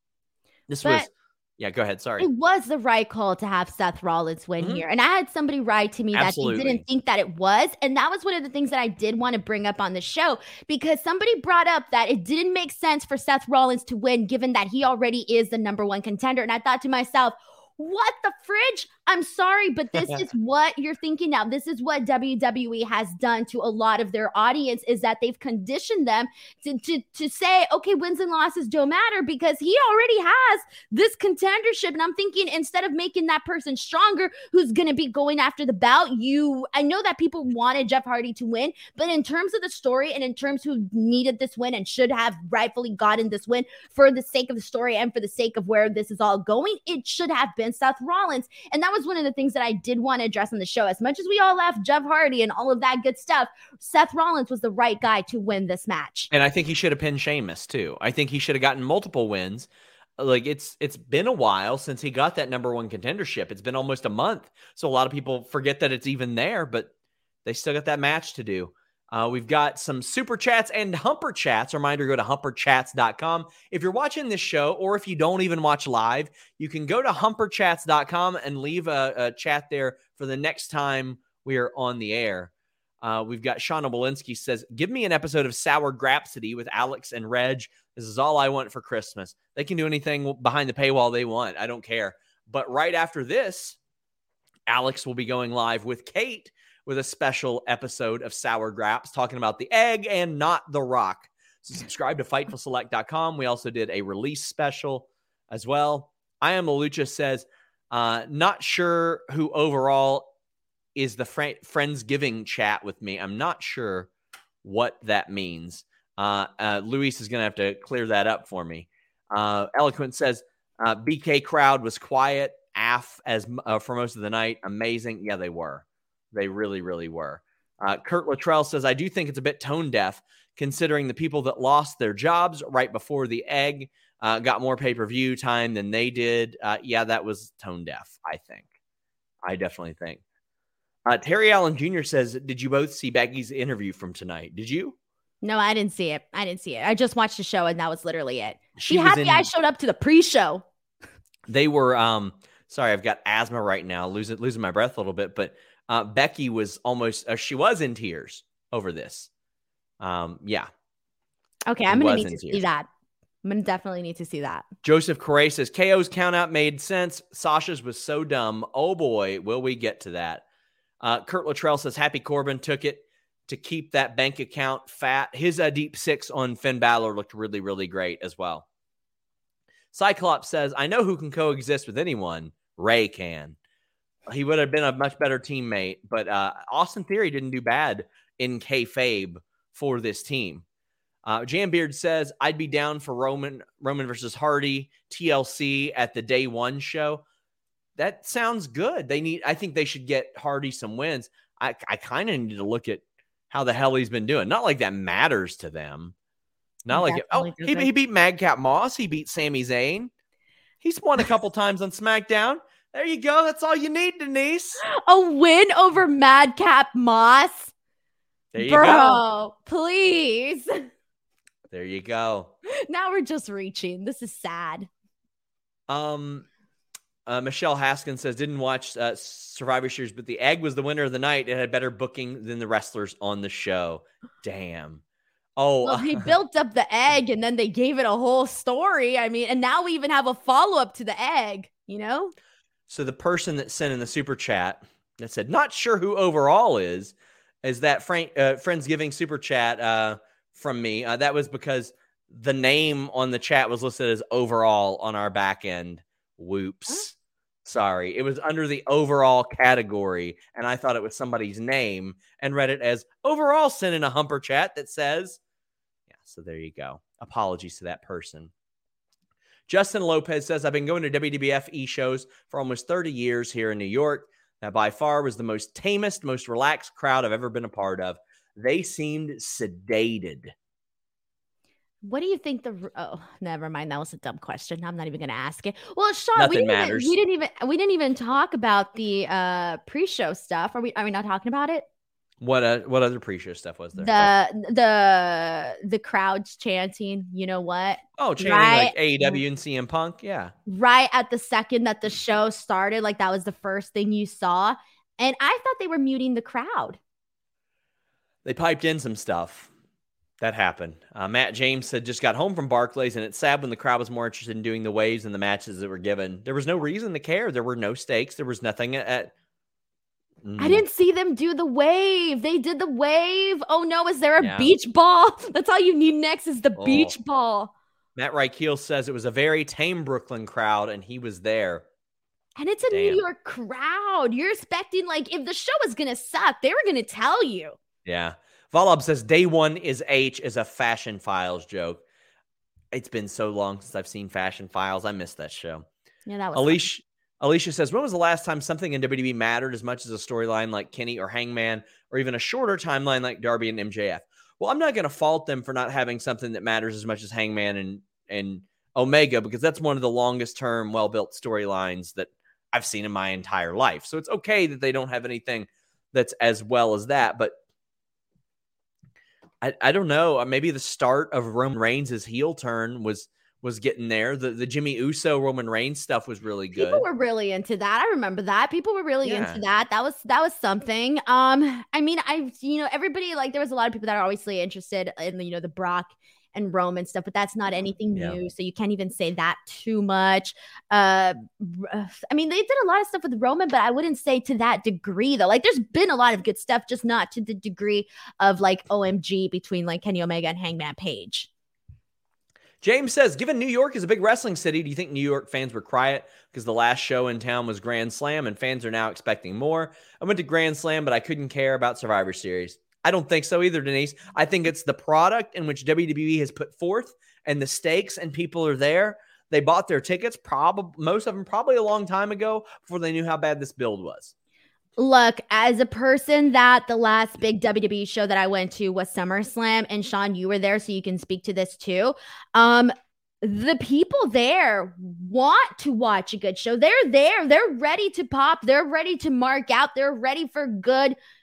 this but was, yeah, go ahead. Sorry. It was the right call to have Seth Rollins win mm-hmm. here. And I had somebody write to me Absolutely. that they didn't think that it was. And that was one of the things that I did want to bring up on the show, because somebody brought up that it didn't make sense for Seth Rollins to win, given that he already is the number one contender. And I thought to myself, what the fridge? I'm sorry, but this is what you're thinking now. This is what W W E has done to a lot of their audience, is that they've conditioned them to, to, to say, okay, wins and losses don't matter because he already has this contendership. And I'm thinking, instead of making that person stronger who's going to be going after the bout, you, I know that people wanted Jeff Hardy to win, but in terms of the story and in terms who needed this win and should have rightfully gotten this win for the sake of the story and for the sake of where this is all going, it should have been Seth Rollins. And that was one of the things that I did want to address on the show. As much as we all left Jeff Hardy and all of that good stuff, Seth Rollins was the right guy to win this match. And I think he should have pinned Sheamus too. I think he should have gotten multiple wins. Like it's it's been a while since he got that number one contendership. It's been almost a month. So a lot of people forget that it's even there, but they still got that match to do. Uh, we've got some super chats and humper chats. Reminder, go to humper chats dot com. If you're watching this show, or if you don't even watch live, you can go to humper chats dot com and leave a, a chat there for the next time we are on the air. Uh, we've got Shauna Walensky says, give me an episode of Sour Grapsody with Alex and Reg. This is all I want for Christmas. They can do anything behind the paywall they want. I don't care. But right after this, Alex will be going live with Kate with a special episode of Sour Graps talking about the egg and not the rock. So subscribe to Fightful Select dot com. We also did a release special as well. I Am Lelucha says, uh, not sure who overall is the fr- Friendsgiving chat with me. I'm not sure what that means. Uh, uh, Luis is going to have to clear that up for me. Uh, Eloquent says, uh, B K crowd was quiet, A F as uh, for most of the night. Amazing. Yeah, they were. They really, really were. Uh, Kurt Luttrell says, I do think it's a bit tone deaf, considering the people that lost their jobs right before the egg uh, got more pay-per-view time than they did. Uh, yeah, that was tone deaf, I think. I definitely think. Uh, Terry Allen Junior says, did you both see Becky's interview from tonight? Did you? No, I didn't see it. I didn't see it. I just watched the show, and that was literally it. She Be was happy in- I showed up to the pre-show. They were, um, sorry, I've got asthma right now, losing losing my breath a little bit, but uh, Becky was almost, uh, she was in tears over this. Um, yeah. Okay, She I'm going was to need in to see tears. that. I'm going to definitely need to see that. Joseph Correa says, K O's count out made sense. Sasha's was so dumb. Oh boy, will we get to that. Uh, Kurt Luttrell says, Happy Corbin took it to keep that bank account fat. His uh, deep six on Finn Balor looked really, really great as well. Cyclops says, I know who can coexist with anyone. Ray can. He would have been a much better teammate, but uh, Austin Theory didn't do bad in kayfabe for this team. Uh, Jambeard says, I'd be down for Roman Roman versus Hardy, T L C at the day one show. That sounds good. They need, I think they should get Hardy some wins. I, I kind of need to look at how the hell he's been doing. Not like that matters to them. Not It like, it, oh, definitely he, doesn't. he beat Madcap Moss. He beat Sami Zayn. He's won a couple times on SmackDown. There you go. That's all you need, Denise. A win over Madcap Moss? There you Bro, go. please. There you go. Now we're just reaching. This is sad. Um, uh, Michelle Haskins says, didn't watch uh, Survivor Series, but the egg was the winner of the night. It had better booking than the wrestlers on the show. Damn. Oh, Well, they built up the egg and then they gave it a whole story. I mean, and now we even have a follow-up to the egg, you know? so the person that sent in the super chat that said, not sure who overall is, is that Frank, uh, Friendsgiving super chat uh, from me. Uh, that was because the name on the chat was listed as overall on our back end. Whoops. Huh? Sorry. It was under the overall category, and I thought it was somebody's name and read it as overall sent in a humper chat that says, yeah, so there you go. Apologies to that person. Justin Lopez says, I've been going to W W F e-shows for almost thirty years here in New York. That by far was the most tamest, most relaxed crowd I've ever been a part of. They seemed sedated. What do you think the oh never mind, that was a dumb question. I'm not even gonna ask it. Well, Sean, Nothing we didn't matters. even we didn't even we didn't even talk about the uh pre-show stuff. Are we are we not talking about it? What uh, what other pre-show stuff was there? The the the crowds chanting, you know what? oh, chanting right. like A E W and C M Punk. Yeah. Right at the second that the show started, like that was the first thing you saw. And I thought they were muting the crowd. They piped in some stuff. That happened. Uh, Matt James said, just got home from Barclays, and it's sad when the crowd was more interested in doing the waves and the matches that were given. There was no reason to care. There were no stakes. There was nothing at... at mm. I didn't see them do the wave. They did the wave. Oh no, is there a Yeah. beach ball? That's all you need next is the Oh. beach ball. Matt Reichel says it was a very tame Brooklyn crowd, and he was there. And it's a Damn. New York crowd. You're expecting, like, if the show was going to suck, they were going to tell you. Yeah. Volab says day one is H is a Fashion Files joke. It's been so long since I've seen Fashion Files. I missed that show. Yeah, that was Alicia, Alicia says, when was the last time something in W W E mattered as much as a storyline like Kenny or Hangman, or even a shorter timeline like Darby and M J F? Well, I'm not going to fault them for not having something that matters as much as Hangman and, and Omega, because that's one of the longest term, well-built storylines that I've seen in my entire life. So it's okay that they don't have anything that's as well as that, but I, I don't know. Maybe the start of Roman Reigns' heel turn was was getting there. The the Jimmy Uso Roman Reigns stuff was really good. People were really into that. I remember that. People were really Yeah. into that. That was that was something. Um, I mean, I you know, everybody, like, there was a lot of people that are obviously interested in the, you know, the Brock and Roman stuff, but that's not anything Yeah. new. So you can't even say that too much. Uh, I mean, they did a lot of stuff with Roman, but I wouldn't say to that degree though. Like, there's been a lot of good stuff, just not to the degree of like O M G between like Kenny Omega and Hangman Page. James says, given New York is a big wrestling city, do you think New York fans were quiet because the last show in town was Grand Slam and fans are now expecting more? I went to Grand Slam, but I couldn't care about Survivor Series. I don't think so either, Denise. I think it's the product in which W W E has put forth and the stakes, and people are there. They bought their tickets, probably most of them probably a long time ago before they knew how bad this build was. Look, as a person that the last big W W E show that I went to was SummerSlam, and Sean, you were there, so you can speak to this too. Um, the people there want to watch a good show. They're there. They're ready to pop. They're ready to mark out. They're ready for good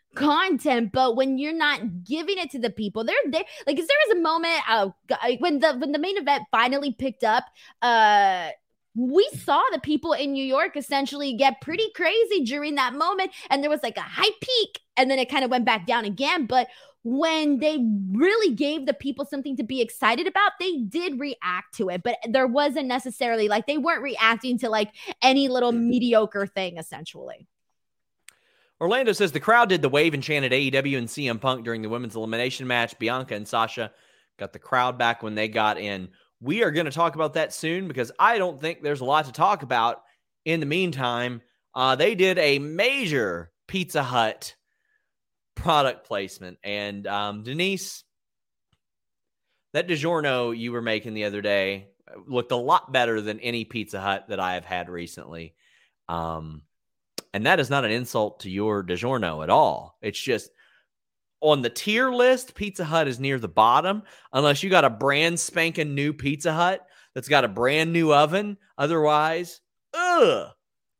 content, but when you're not giving it to the people, they're there. Like, there was a moment uh, when the when the main event finally picked up, uh, we saw the people in New York essentially get pretty crazy during that moment, and there was like a high peak, and then it kind of went back down again. But when they really gave the people something to be excited about, they did react to it, but there wasn't necessarily like they weren't reacting to like any little mediocre thing, essentially. Orlando says the crowd did the wave and chanted A E W and C M Punk during the women's elimination match. Bianca and Sasha got the crowd back when they got in. We are going to talk about that soon because I don't think there's a lot to talk about. In the meantime, uh, they did a major Pizza Hut product placement. And um, Denise, that DiGiorno you were making the other day looked a lot better than any Pizza Hut that I have had recently. Um, and that is not an insult to your DiGiorno at all. It's just on the tier list, Pizza Hut is near the bottom unless you got a brand spanking new Pizza Hut that's got a brand new oven. Otherwise, ugh.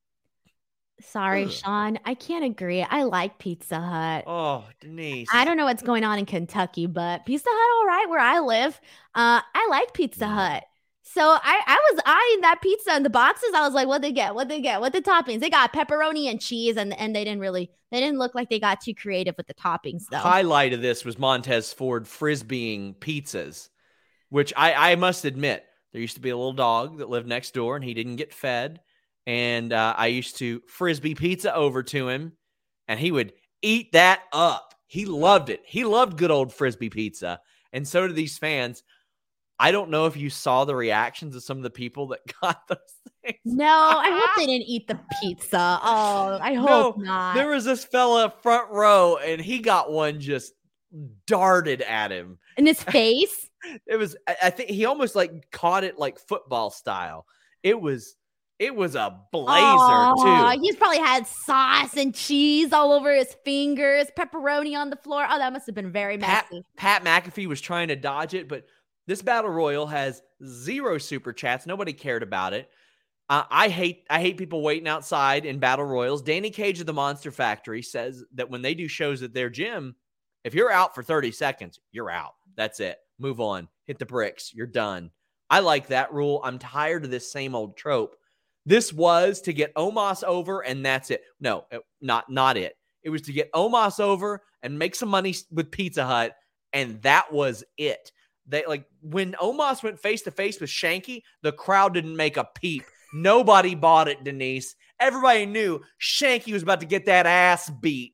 Sorry, Ugh. Sean. I can't agree. I like Pizza Hut. Oh, Denise. I don't know what's going on in Kentucky, but Pizza Hut, all right, where I live. Uh, I like Pizza Mm. Hut. So I, I was eyeing that pizza in the boxes. I was like, what they get? What they get? What the toppings? They got pepperoni and cheese, and, and they didn't really, they didn't look like they got too creative with the toppings, though. Highlight of this was Montez Ford frisbeeing pizzas, which I, I must admit, there used to be a little dog that lived next door, and he didn't get fed. And uh, I used to frisbee pizza over to him, and he would eat that up. He loved it. He loved good old frisbee pizza, and so do these fans. I don't know if you saw the reactions of some of the people that got those things. No, I hope they didn't eat the pizza. Oh, I hope No, not. There was this fella front row, and he got one just darted at him. In his face? It was, I I think he almost like caught it like football style. It was, it was a blazer Oh, too. he's probably had sauce and cheese all over his fingers, pepperoni on the floor. Oh, that must have been very Pat, messy. Pat McAfee was trying to dodge it, but this battle royal has zero super chats. Nobody cared about it. Uh, I hate I hate people waiting outside in battle royals. Danny Cage of the Monster Factory says that when they do shows at their gym, if you're out for thirty seconds, you're out. That's it. Move on. Hit the bricks. You're done. I like that rule. I'm tired of this same old trope. This was to get Omos over, and that's it. No, not not it. It was to get Omos over and make some money with Pizza Hut, and that was it. They like when Omos went face to face with Shanky, the crowd didn't make a peep. Nobody bought it, Denise. Everybody knew Shanky was about to get that ass beat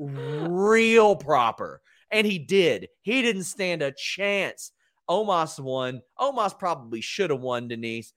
real proper. And he did. He didn't stand a chance. Omos won. Omos probably should have won, Denise.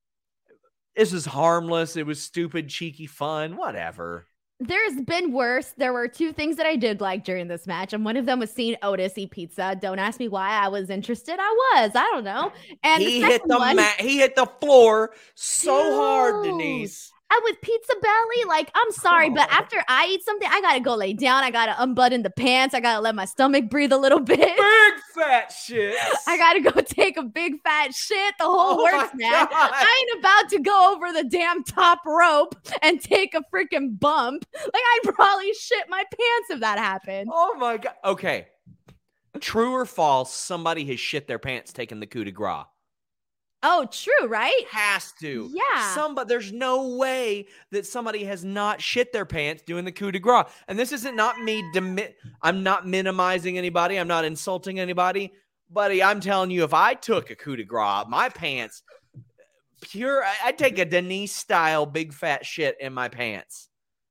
This was harmless. It was stupid, cheeky fun, whatever. There's been worse. There were two things that I did like during this match, and one of them was seeing Otis eat pizza. Don't ask me why I was interested. I was. I don't know. And he the hit the one, mat. He hit the floor so Dude. hard, Denise. I with pizza belly, like, I'm sorry, but after I eat something, I gotta go lay down. I gotta unbutton the pants. I gotta let my stomach breathe a little bit. Big fat shit. I gotta go take a big fat shit. The whole Oh works, my man. God. I ain't about to go over the damn top rope and take a freaking bump. Like, I'd probably shit my pants if that happened. Oh my God. Okay. True or false, somebody has shit their pants taking the coup de grace. Oh, true, right? Has to. Yeah. Somebody, there's no way that somebody has not shit their pants doing the coup de grace. And this isn't not me. Demi- I'm not minimizing anybody. I'm not insulting anybody. Buddy, I'm telling you, if I took a coup de grace, my pants, pure, I- I'd take a Denise style big fat shit in my pants.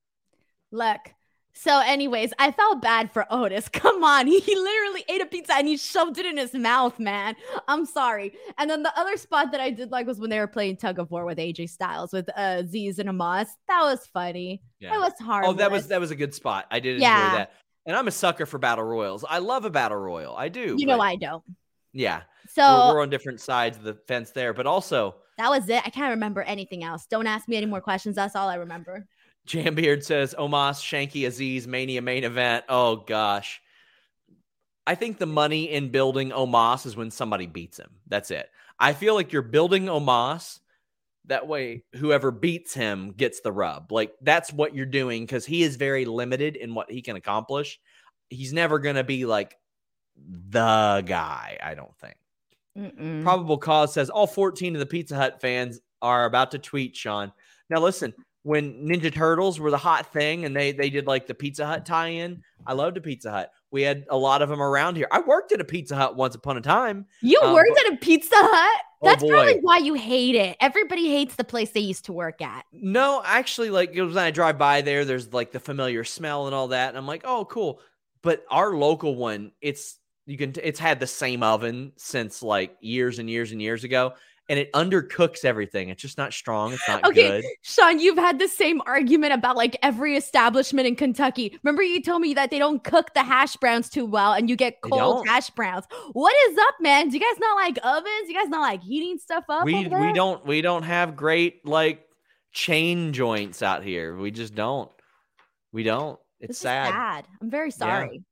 Look. So anyways, I felt bad for Otis. Come on. He, he literally ate a pizza and he shoved it in his mouth, man. I'm sorry. And then the other spot that I did like was when they were playing tug of war with A J Styles with uh, Aziz and Amos. That was funny. Yeah. That was hard. Oh, that was that was a good spot. I did Yeah. enjoy that. And I'm a sucker for battle royals. I love a battle royal. I do. You know but I don't. Yeah. So we're, we're on different sides of the fence there, but also that was it. I can't remember anything else. Don't ask me any more questions. That's all I remember. Jambeard says, Omos, Shanky, Aziz, Mania main event. Oh, gosh. I think the money in building Omos is when somebody beats him. That's it. I feel like you're building Omos That way, whoever beats him gets the rub. Like, that's what you're doing because he is very limited in what he can accomplish. He's never going to be like the guy, I don't think. Mm-mm. Probable Cause says all fourteen of the Pizza Hut fans are about to tweet Sean. Now, listen, when Ninja Turtles were the hot thing and they they did like the Pizza Hut tie-in, I loved a Pizza Hut. We had a lot of them around here. I worked at a Pizza Hut once upon a time. You um, worked but, at a Pizza Hut? That's oh probably why you hate it. Everybody hates the place they used to work at. No, actually, like when I drive by there, there's like the familiar smell and all that. And I'm like, oh, cool. But our local one, it's you can it's had the same oven since like years and years and years ago. And it undercooks everything. It's just not strong. It's not okay, good. Sean, you've had the same argument about like every establishment in Kentucky. Remember you told me that they don't cook the hash browns too well and you get cold hash browns. What is up, man? Do you guys not like ovens? Do you guys not like heating stuff up? We we don't we don't have great like chain joints out here. We just don't. We don't. It's this sad. Is sad. I'm very sorry. Yeah.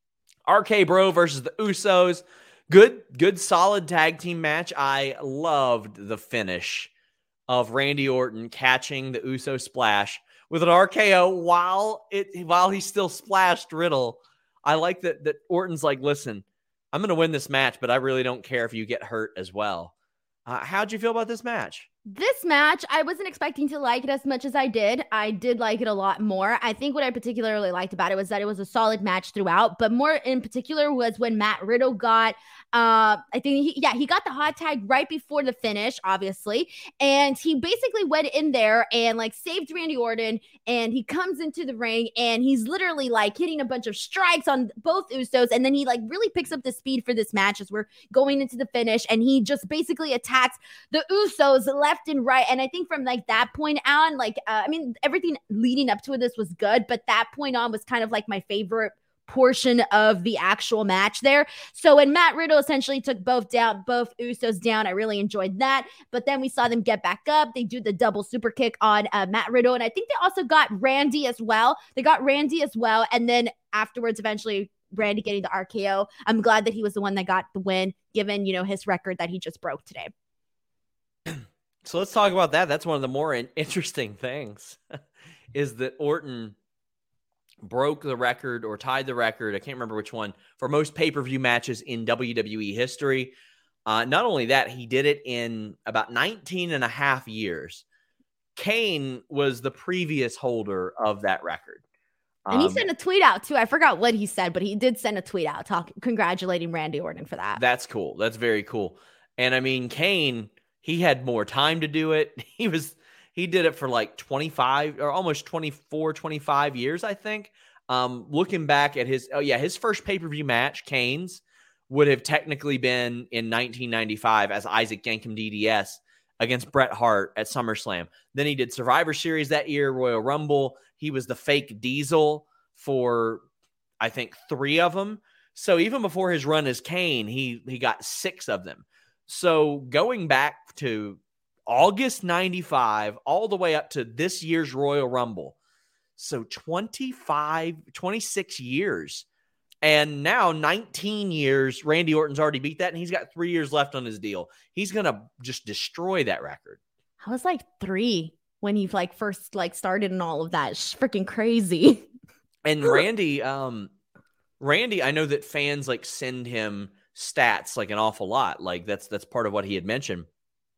R K Bro versus the Usos. Good, good, solid tag team match. I loved the finish of Randy Orton catching the Uso splash with an R K O while it while he still splashed Riddle. I like that that Orton's like, listen, I'm going to win this match, but I really don't care if you get hurt as well. Uh, how'd you feel about this match? This match, I wasn't expecting to like it as much as I did. I did like it a lot more. I think what I particularly liked about it was that it was a solid match throughout, but more in particular was when Matt Riddle got, uh, I think, he, yeah, he got the hot tag right before the finish, obviously, and he basically went in there and like saved Randy Orton, and he comes into the ring and he's literally like hitting a bunch of strikes on both Usos, and then he like really picks up the speed for this match as we're going into the finish, and he just basically attacks the Usos left and right. And I think from like that point on, like, uh, I mean, everything leading up to this was good, but that point on was kind of like my favorite portion of the actual match there. So when Matt Riddle essentially took both down, both Usos down, I really enjoyed that. But then we saw them get back up. They do the double super kick on uh, Matt Riddle. And I think they also got Randy as well. They got Randy as well. And then afterwards, eventually Randy getting the R K O. I'm glad that he was the one that got the win, given, you know, his record that he just broke today. So let's talk about that. That's one of the more interesting things is that Orton broke the record or tied the record. I can't remember which one for most pay-per-view matches in W W E history. Uh, not only that, he did it in about nineteen and a half years. Kane was the previous holder of that record. And he um, sent a tweet out too. I forgot what he said, but he did send a tweet out talking, congratulating Randy Orton for that. That's cool. That's very cool. And I mean, Kane, he had more time to do it. He was, he did it for like twenty-five or almost twenty-four, twenty-five years, I think. Um, looking back at his, oh yeah, his first pay-per-view match, Kane's, would have technically been in nineteen ninety-five as Isaac Yankem D D S against Bret Hart at SummerSlam. Then he did Survivor Series that year, Royal Rumble. He was the fake Diesel for, I think, three of them. So even before his run as Kane, he he got six of them. So going back to August ninety-five, all the way up to this year's Royal Rumble. So twenty-five, twenty-six years. And now nineteen years, Randy Orton's already beat that, and he's got three years left on his deal. He's going to just destroy that record. I was like three when he like first like started and all of that. It's freaking crazy. And Randy, um, Randy, I know that fans like send him stats like an awful lot. Like that's that's part of what he had mentioned.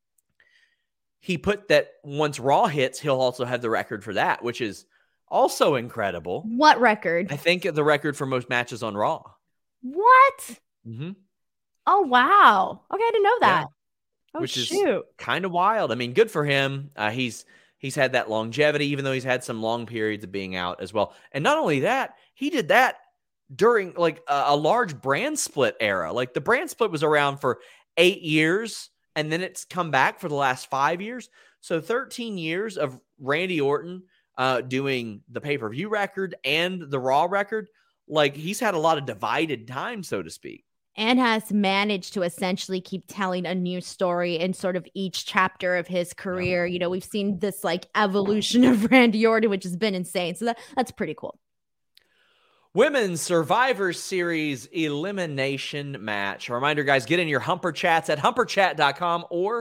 He put that once Raw hits, he'll also have the record for that, which is also incredible. What record? I think the record for most matches on Raw. What? Mm-hmm. Oh wow! Okay, I didn't know that. Yeah. Oh, which shoot. is kind of wild. I mean, good for him. Uh, he's he's had that longevity, even though he's had some long periods of being out as well. And not only that, he did that during like a, a large brand split era. Like the brand split was around for eight years, and then it's come back for the last five years. So thirteen years of Randy Orton uh, doing the pay-per-view record and the Raw record. Like he's had a lot of divided time, so to speak. And has managed to essentially keep telling a new story in sort of each chapter of his career. You know, we've seen this like evolution of Randy Orton, which has been insane. So that, that's pretty cool. Women's Survivor Series elimination match. A reminder, guys, get in your Humper Chats at humper chat dot com or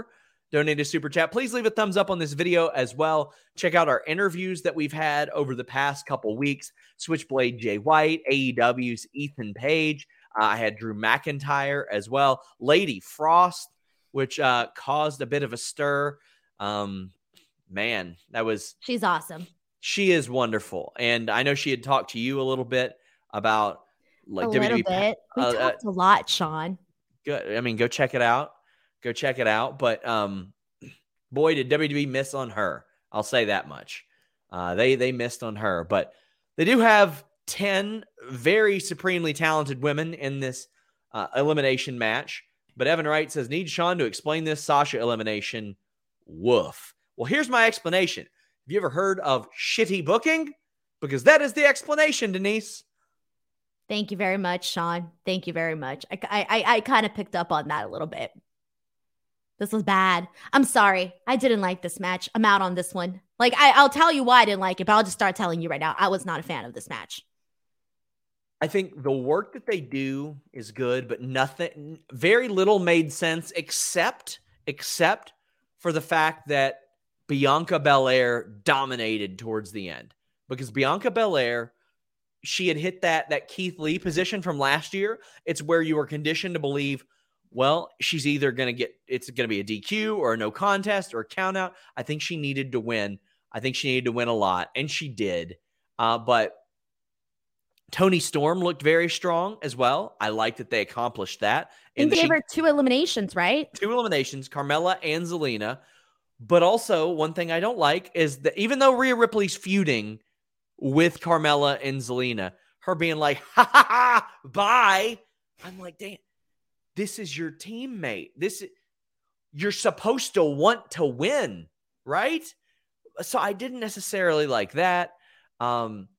donate a super chat. Please leave a thumbs up on this video as well. Check out our interviews that we've had over the past couple weeks. Switchblade Jay White, A E W's Ethan Page. Uh, I had Drew McIntyre as well. Lady Frost, which uh, caused a bit of a stir. Um, man, that was... She's awesome. She is wonderful. And I know she had talked to you a little bit about like a W W E. Little bit. We uh, talked a lot, Sean. Good. I mean, go check it out. Go check it out. But um, boy, did W W E miss on her. I'll say that much. Uh, they they missed on her. But they do have ten very supremely talented women in this uh, elimination match. But Evan Wright says, need Sean to explain this Sasha elimination. Woof. Well, here's my explanation. Have you ever heard of shitty booking? Because that is the explanation, Denise. Thank you very much, Sean. Thank you very much. I, I, I kind of picked up on that a little bit. This was bad. I'm sorry. I didn't like this match. I'm out on this one. Like, I, I'll tell you why I didn't like it, but I'll just start telling you right now. I was not a fan of this match. I think the work that they do is good, but nothing, very little made sense except, except for the fact that Bianca Belair dominated towards the end. Because Bianca Belair, she had hit that, that Keith Lee position from last year. It's where you were conditioned to believe, well, she's either going to get, it's going to be a D Q or a no contest or a count out. I think she needed to win. I think she needed to win a lot, and she did. Uh, but Toni Storm looked very strong as well. I like that they accomplished that. And they gave her two eliminations, right? Two eliminations, Carmella and Zelina. But also, one thing I don't like is that even though Rhea Ripley's feuding with Carmella and Zelina, her being like, ha ha ha, bye. I'm like, damn, this is your teammate. This is, you're supposed to want to win, right? So I didn't necessarily like that. Um,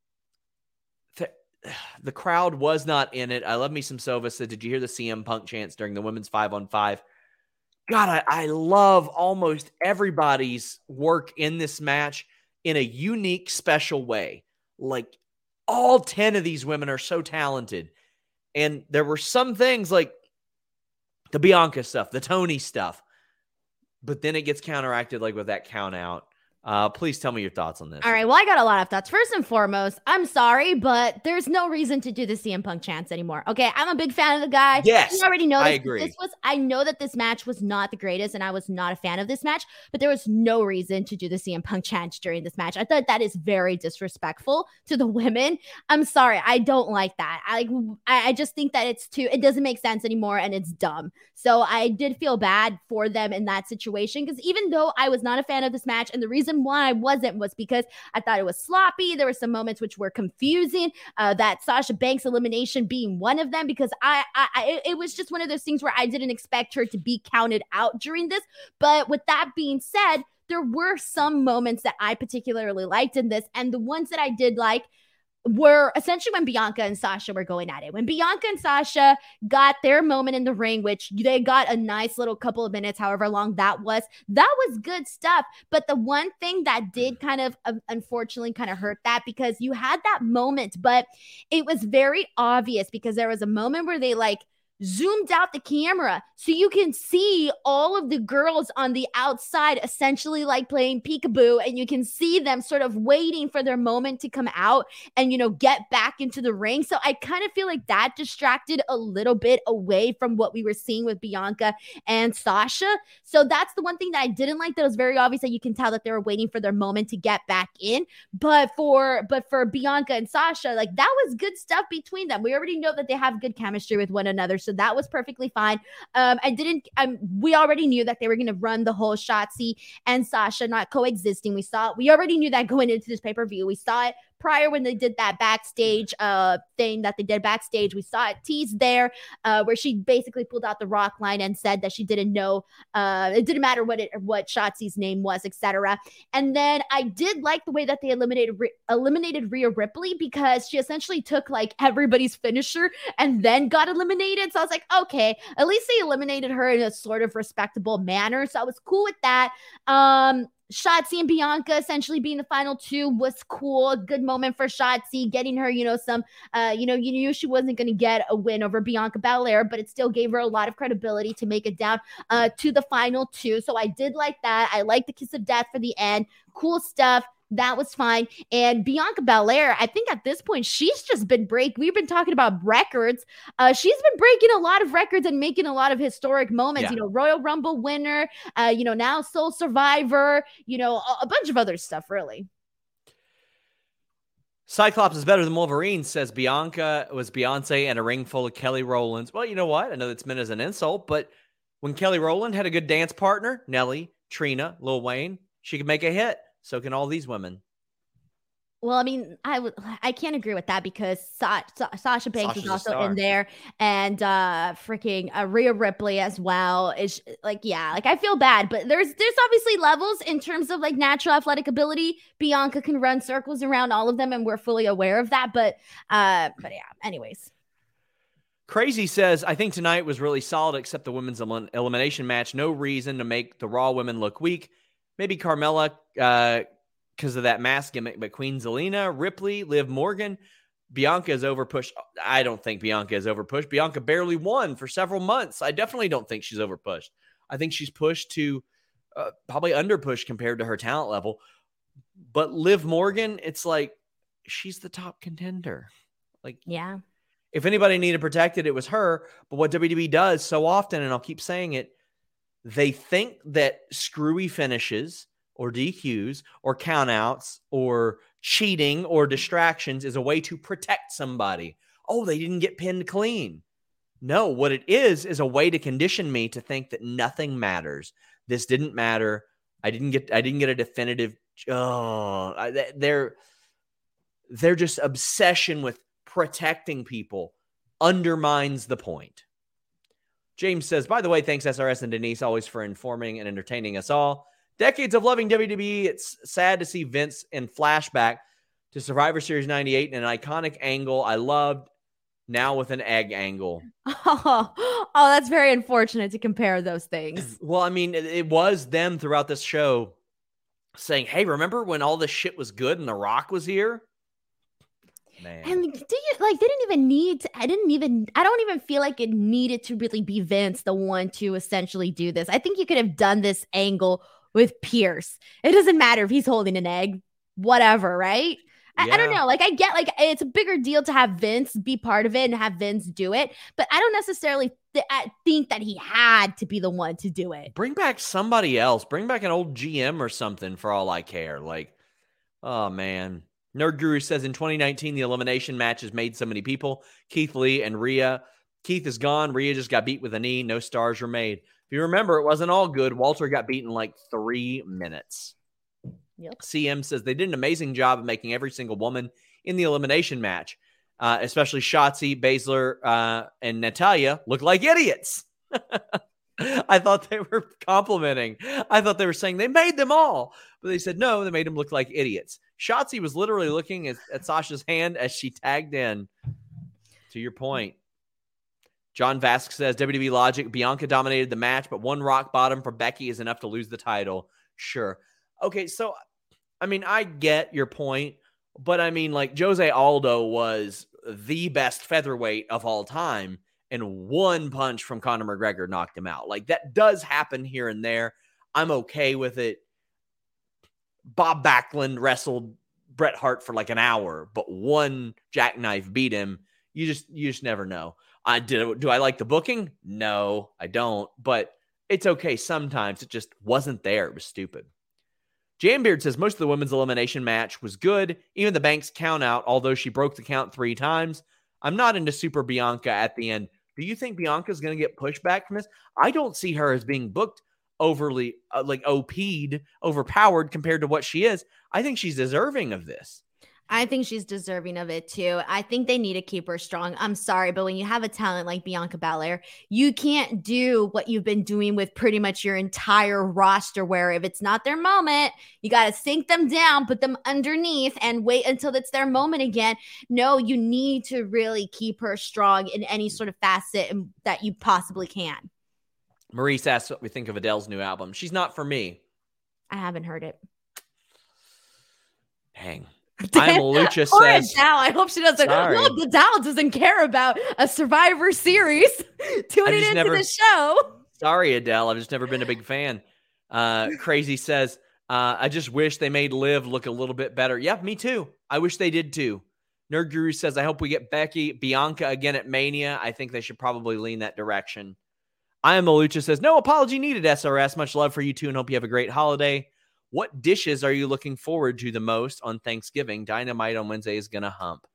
th- the crowd was not in it. I love me some Sova said, did you hear the C M Punk chants during the women's five on five? God, I, I love almost everybody's work in this match in a unique, special way. Like, all ten of these women are so talented. And there were some things like the Bianca stuff, the Tony stuff, but then it gets counteracted like with that count out. Uh, please tell me your thoughts on this. All right. Well, I got a lot of thoughts. First and foremost, I'm sorry, but there's no reason to do the C M Punk chants anymore. Okay. I'm a big fan of the guy. Yes. You already know this. I agree. This was, I know that this match was not the greatest and I was not a fan of this match, but there was no reason to do the C M Punk chants during this match. I thought that is very disrespectful to the women. I'm sorry. I don't like that. I, I just think that it's too, it doesn't make sense anymore and it's dumb. So I did feel bad for them in that situation because even though I was not a fan of this match, and the reason why I wasn't was because I thought it was sloppy. There were some moments which were confusing, uh, that Sasha Banks elimination being one of them, because I, I, I, it was just one of those things where I didn't expect her to be counted out during this. But with that being said, there were some moments that I particularly liked in this. And the ones that I did like were essentially when Bianca and Sasha were going at it. When Bianca and Sasha got their moment in the ring, which they got a nice little couple of minutes, however long that was, that was good stuff. But the one thing that did kind of, uh, unfortunately, kind of hurt that, because you had that moment, but it was very obvious because there was a moment where they like zoomed out the camera so you can see all of the girls on the outside essentially like playing peekaboo, and you can see them sort of waiting for their moment to come out and, you know, get back into the ring. So I kind of feel like that distracted a little bit away from what we were seeing with Bianca and Sasha. So that's the one thing that I didn't like, that was very obvious that you can tell that they were waiting for their moment to get back in. But for but for Bianca and Sasha, like, that was good stuff between them. We already know that they have good chemistry with one another, so that was perfectly fine. Um, I didn't, um, we already knew that they were going to run the whole Shotzi and Sasha not coexisting. We saw, we already knew that going into this pay-per-view. We saw it prior when they did that backstage uh thing that they did backstage. We saw it teased there uh where she basically pulled out the Rock line and said that she didn't know, uh it didn't matter what it what Shotzi's name was, etc. And then I did like the way that they eliminated eliminated Rhea Ripley, because she essentially took like everybody's finisher and then got eliminated. So I was like, okay, at least they eliminated her in a sort of respectable manner. So I was cool with that. Um Shotzi and Bianca essentially being the final two was cool. A good moment for Shotzi, getting her, you know, some, uh, you know, you knew she wasn't going to get a win over Bianca Belair, but it still gave her a lot of credibility to make it down uh, to the final two. So I did like that. I like the kiss of death for the end. Cool stuff. That was fine. And Bianca Belair, I think at this point, she's just been break. We've been talking about records. Uh, she's been breaking a lot of records and making a lot of historic moments. Yeah. You know, Royal Rumble winner, uh, you know, now Soul Survivor, you know, a, a bunch of other stuff, really. Cyclops is better than Wolverine, says Bianca was Beyonce and a ring full of Kelly Rowlands. Well, you know what? I know that's meant as an insult, but when Kelly Rowland had a good dance partner, Nelly, Trina, Lil Wayne, she could make a hit. So can all these women. Well, I mean, I would, I can't agree with that because Sa- Sa- Sasha Banks Sasha's is also in there, and uh, freaking uh, Rhea Ripley as well. Is like, yeah, like I feel bad, but there's there's obviously levels in terms of like natural athletic ability. Bianca can run circles around all of them, and we're fully aware of that. But, uh, but yeah. Anyways. Crazy says, I think tonight was really solid, except the women's elim- elimination match. No reason to make the Raw women look weak. Maybe Carmella uh, because of that mask gimmick, but Queen Zelina, Ripley, Liv Morgan, Bianca is overpushed. I don't think Bianca is overpushed. Bianca barely won for several months. I definitely don't think she's overpushed. I think she's pushed to uh, probably underpushed compared to her talent level. But Liv Morgan, it's like she's the top contender. Like, yeah. If anybody needed protected, it was her. But what W W E does so often, and I'll keep saying it, they think that screwy finishes or D Qs or countouts or cheating or distractions is a way to protect somebody. Oh, they didn't get pinned clean. No, what it is is a way to condition me to think that nothing matters. This didn't matter. I didn't get I didn't get a definitive oh, they're they're just obsession with protecting people undermines the point. James says, by the way, thanks S R S and Denise always for informing and entertaining us all. Decades of loving W W E. It's sad to see Vince in flashback to Survivor Series ninety-eight in an iconic angle I loved, now with an egg angle. Oh, oh, that's very unfortunate to compare those things. Well, I mean, it, it was them throughout this show saying, hey, remember when all this shit was good and The Rock was here? Man. And do you like they didn't even need to, I didn't even I don't even feel like it needed to really be Vince the one to essentially do this. I think you could have done this angle with Pierce. It doesn't matter if he's holding an egg, whatever, right? I, yeah. I don't know. Like I get like it's a bigger deal to have Vince be part of it and have Vince do it, but I don't necessarily th- I think that he had to be the one to do it. Bring back somebody else. Bring back an old G M or something for all I care. Like, oh man. Nerd Guru says in twenty nineteen, the elimination matches made so many people. Keith Lee and Rhea. Keith is gone. Rhea just got beat with a knee. No stars were made. If you remember, it wasn't all good. Walter got beaten like three minutes. Yep. C M says they did an amazing job of making every single woman in the elimination match, uh, especially Shotzi, Baszler, uh, and Natalya, look like idiots. I thought they were complimenting. I thought they were saying they made them all. But they said, no, they made them look like idiots. Shotzi was literally looking at, at Sasha's hand as she tagged in. To your point. John Vask says, W W E logic, Bianca dominated the match, but one rock bottom for Becky is enough to lose the title. Sure. Okay, so, I mean, I get your point. But, I mean, like, Jose Aldo was the best featherweight of all time. And one punch from Conor McGregor knocked him out. Like, that does happen here and there. I'm okay with it. Bob Backlund wrestled Bret Hart for like an hour, but one jackknife beat him. You just you just never know. I did. Do I like the booking? No, I don't. But it's okay. Sometimes it just wasn't there. It was stupid. Jambeard says most of the women's elimination match was good. Even the Banks count out, although she broke the count three times. I'm not into Super Bianca at the end. Do you think Bianca's going to get pushback from this? I don't see her as being booked overly uh, like O P'd, overpowered compared to what she is. I think she's deserving of this. I think she's deserving of it too. I think they need to keep her strong. I'm sorry, but when you have a talent like Bianca Belair, you can't do what you've been doing with pretty much your entire roster, where if it's not their moment, you got to sink them down, put them underneath, and wait until it's their moment again. No, you need to really keep her strong in any sort of facet that you possibly can. Maurice asks what we think of Adele's new album. She's not for me. I haven't heard it. Dang. I'm Lucha Poor says. Adele. I hope she doesn't. Sorry. Well, Adele doesn't care about a Survivor Series. Tuning into never, the show. Sorry, Adele. I've just never been a big fan. Uh, Crazy says, uh, I just wish they made Liv look a little bit better. Yeah, me too. I wish they did too. Nerd Guru says, I hope we get Becky, Bianca again at Mania. I think they should probably lean that direction. I am Lucha says, no apology needed, S R S. Much love for you too and hope you have a great holiday. What dishes are you looking forward to the most on Thanksgiving? Dynamite on Wednesday is going to hump.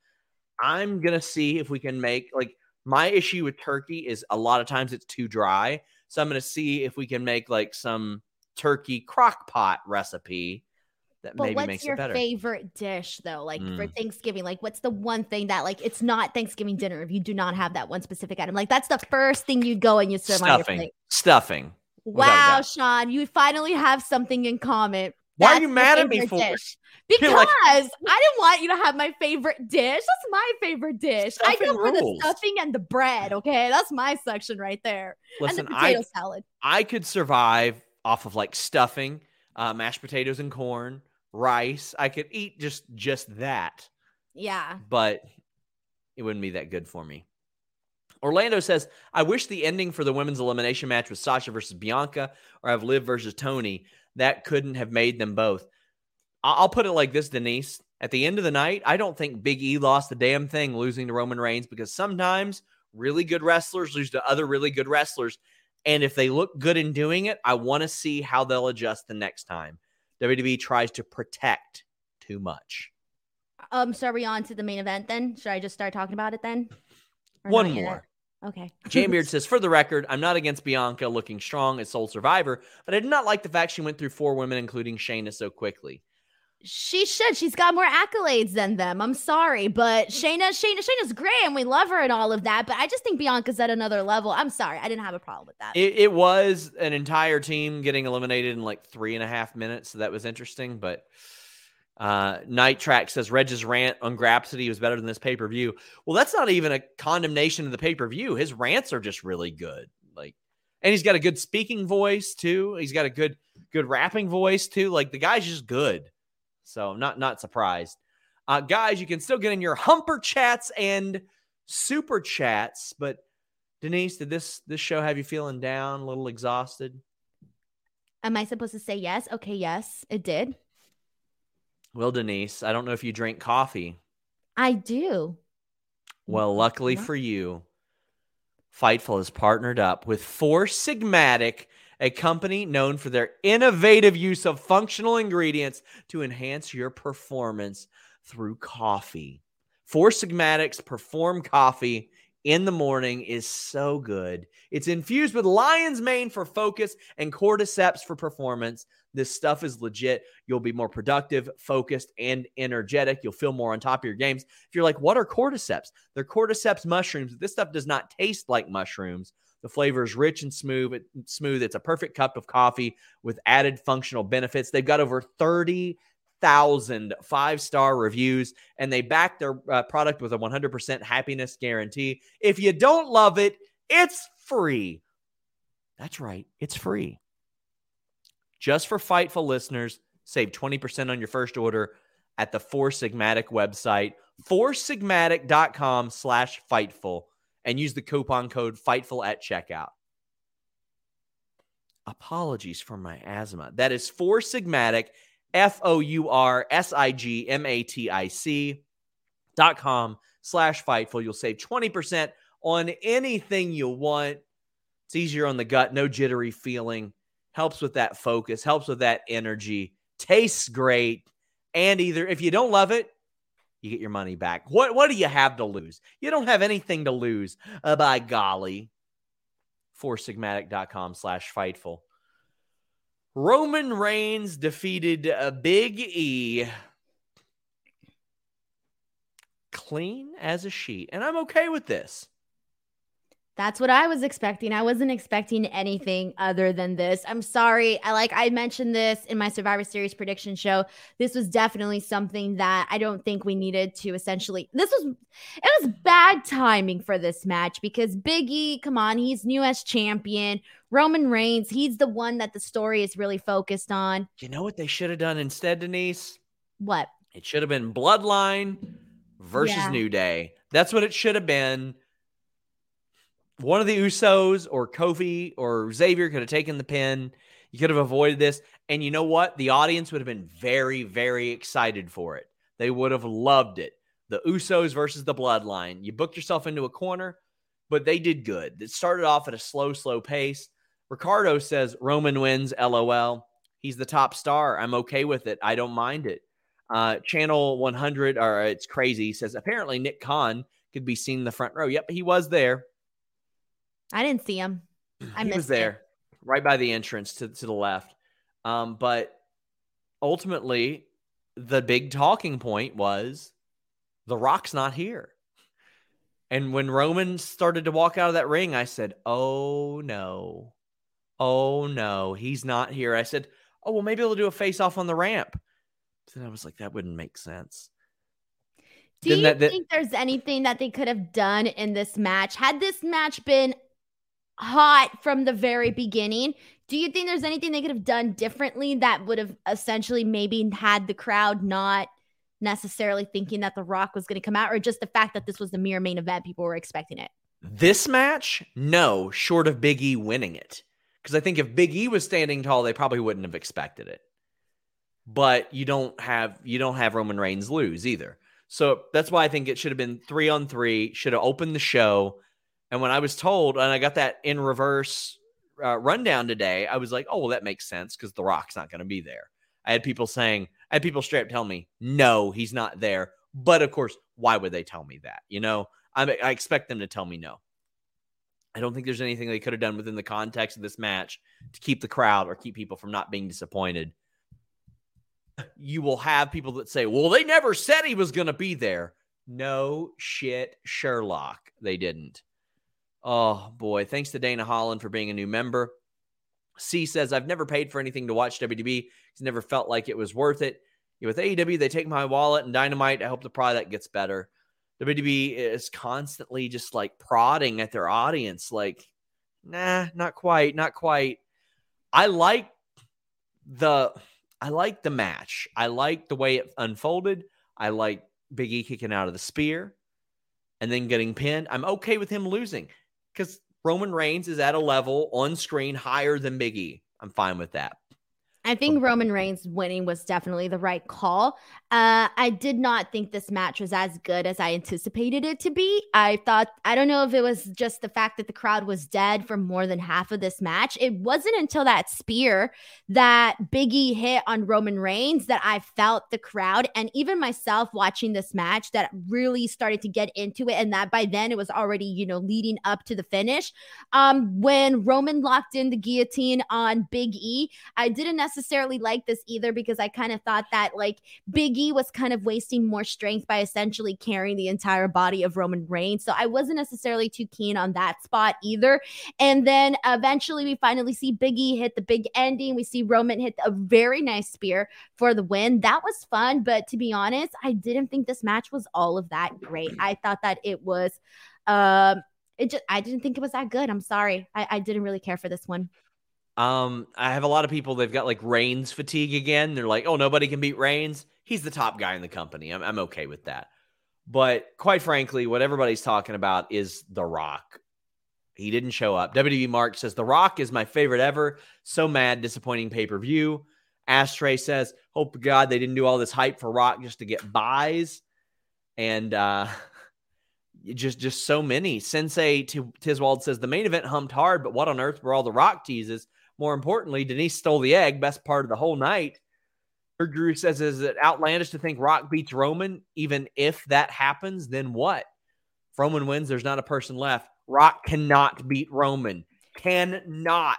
I'm going to see if we can make, like, my issue with turkey is a lot of times it's too dry. So I'm going to see if we can make, like, some turkey crock pot recipe that but maybe makes it better. What's your favorite dish, though? Like, mm. for Thanksgiving, like, what's the one thing that, like, it's not Thanksgiving dinner if you do not have that one specific item? Like, that's the first thing you go and you serve on your plate. Stuffing. Wow, Sean, you finally have something in common. Why That's are you mad at me for dish. Because like, I didn't want you to have my favorite dish. That's my favorite dish. I go for rules. the stuffing and the bread, okay? That's my section right there. Listen, and the potato I, salad. I could survive off of like stuffing, uh, mashed potatoes and corn, rice. I could eat just just that. Yeah. But it wouldn't be that good for me. Orlando says, I wish the ending for the women's elimination match was Sasha versus Bianca or have Liv versus Tony. That couldn't have made them both. I'll put it like this, Denise. At the end of the night, I don't think Big E lost the damn thing losing to Roman Reigns because sometimes really good wrestlers lose to other really good wrestlers. And if they look good in doing it, I want to see how they'll adjust the next time. W W E tries to protect too much. Um, so are we on to the main event then? Should I just start talking about it then? Or One more. Yet? Okay. Jaybeard says, for the record, I'm not against Bianca looking strong as sole survivor, but I did not like the fact she went through four women, including Shayna, so quickly. She should. She's got more accolades than them. I'm sorry, but Shayna, Shayna, Shayna's great, and we love her and all of that. But I just think Bianca's at another level. I'm sorry, I didn't have a problem with that. It, it was an entire team getting eliminated in like three and a half minutes, so that was interesting. But uh, Night Track says Reg's rant on Grapsody was better than this pay per view. Well, that's not even a condemnation of the pay per view. His rants are just really good. Like, and he's got a good speaking voice too. He's got a good, good rapping voice too. Like the guy's just good. So not not surprised. Uh, guys, you can still get in your humper chats and super chats. But Denise, did this this show have you feeling down, a little exhausted? Am I supposed to say yes? Okay, yes, it did. Well, Denise, I don't know if you drink coffee. I do. Well, luckily for you, Fightful has partnered up with Four Sigmatic, a company known for their innovative use of functional ingredients to enhance your performance through coffee. Four Sigmatic's Perform Coffee in the morning is so good. It's infused with lion's mane for focus and cordyceps for performance. This stuff is legit. You'll be more productive, focused, and energetic. You'll feel more on top of your games. If you're like, what are cordyceps? They're cordyceps mushrooms. This stuff does not taste like mushrooms. The flavor is rich and smooth. It, smooth. It's a perfect cup of coffee with added functional benefits. They've got over thirty thousand five-star reviews, and they back their uh, product with a one hundred percent happiness guarantee. If you don't love it, it's free. That's right. It's free. Just for Fightful listeners, save twenty percent on your first order at the Four Sigmatic website, four sigmatic dot com slash Fightful. And use the coupon code FIGHTFUL at checkout. Apologies for my asthma. That is Four Sigmatic, F O U R S I G M A T I C dot com slash Fightful. You'll save twenty percent on anything you want. It's easier on the gut, no jittery feeling. Helps with that focus, helps with that energy. Tastes great. And either if you don't love it, you get your money back. What what do you have to lose? You don't have anything to lose, uh, by golly. four sigmatic dot com slash Fightful. Roman Reigns defeated a Big E clean as a sheet. And I'm okay with this. That's what I was expecting. I wasn't expecting anything other than this. I'm sorry. I like I mentioned this in my Survivor Series prediction show. This was definitely something that I don't think we needed to essentially. This was it was bad timing for this match because Big E, come on, he's new as champion. Roman Reigns, he's the one that the story is really focused on. You know what they should have done instead, Denise? What? It should have been Bloodline versus Yeah. New Day. That's what it should have been. One of the Usos or Kofi or Xavier could have taken the pin. You could have avoided this. And you know what? The audience would have been very, very excited for it. They would have loved it. The Usos versus the Bloodline. You booked yourself into a corner, but they did good. It started off at a slow, slow pace. Ricardo says Roman wins, LOL. He's the top star. I'm okay with it. I don't mind it. Uh, Channel one hundred, or it's crazy. He says, apparently Nick Khan could be seen in the front row. Yep, he was there. I didn't see him. I he missed was there, it. right by the entrance to, to the left. Um, but ultimately, the big talking point was The Rock's not here. And when Roman started to walk out of that ring, I said, oh, no. Oh, no, he's not here. I said, oh, well, maybe they'll do a face-off on the ramp. And I was like, that wouldn't make sense. Do Then you that- that- think there's anything that they could have done in this match? Had this match been hot from the very beginning, do you think there's anything they could have done differently that would have essentially maybe had the crowd not necessarily thinking that The Rock was going to come out, or just the fact that this was the mere main event, people were expecting it? This match, no, short of Big E winning it. Because I think if Big E was standing tall, they probably wouldn't have expected it. But you don't have you don't have Roman Reigns lose either. So that's why I think it should have been three on three, should have opened the show. And when I was told, and I got that in reverse uh, rundown today, I was like, oh, well, that makes sense because The Rock's not going to be there. I had people saying, I had people straight up tell me, no, he's not there. But of course, why would they tell me that? You know, I, I expect them to tell me no. I don't think there's anything they could have done within the context of this match to keep the crowd or keep people from not being disappointed. You will have people that say, well, they never said he was going to be there. No shit, Sherlock. They didn't. Oh, boy. Thanks to Dana Holland for being a new member. C says, I've never paid for anything to watch W W E. It's never felt like it was worth it. With A E W, they take my wallet, and Dynamite, I hope the product gets better. W W E is constantly just like prodding at their audience. Like, nah, not quite, not quite. I like the... I like the match. I like the way it unfolded. I like Big E kicking out of the spear and then getting pinned. I'm okay with him losing because Roman Reigns is at a level on screen higher than Big E. I'm fine with that. I think Roman Reigns winning was definitely the right call. Uh, I did not think this match was as good as I anticipated it to be. I thought, I don't know if it was just the fact that the crowd was dead for more than half of this match. It wasn't until that spear that Big E hit on Roman Reigns that I felt the crowd, and even myself watching this match, that really started to get into it. And that by then it was already, you know, leading up to the finish. Um, when Roman locked in the guillotine on Big E, I didn't necessarily necessarily like this either, because I kind of thought that like Big E was kind of wasting more strength by essentially carrying the entire body of Roman Reigns. So I wasn't necessarily too keen on that spot either. And then eventually we finally see Big E hit the big ending. We see Roman hit a very nice spear for the win. That was fun. But to be honest, I didn't think this match was all of that great. I thought that it was, um, it just, I didn't think it was that good. I'm sorry. I, I didn't really care for this one. Um, I have a lot of people, they've got like Reigns fatigue again. They're like, oh, nobody can beat Reigns. He's the top guy in the company. I'm, I'm okay with that. But quite frankly, what everybody's talking about is The Rock. He didn't show up. W W E Mark says, The Rock is my favorite ever. So mad, disappointing pay-per-view. Ashtray says, hope to God they didn't do all this hype for Rock just to get buys. And uh, just, just so many. Sensei Tiswald says, the main event hummed hard, but what on earth were all the Rock teases? More importantly, Denise stole the egg, best part of the whole night. Drew says, is it outlandish to think Rock beats Roman? Even if that happens, then what? If Roman wins, there's not a person left. Rock cannot beat Roman. Cannot.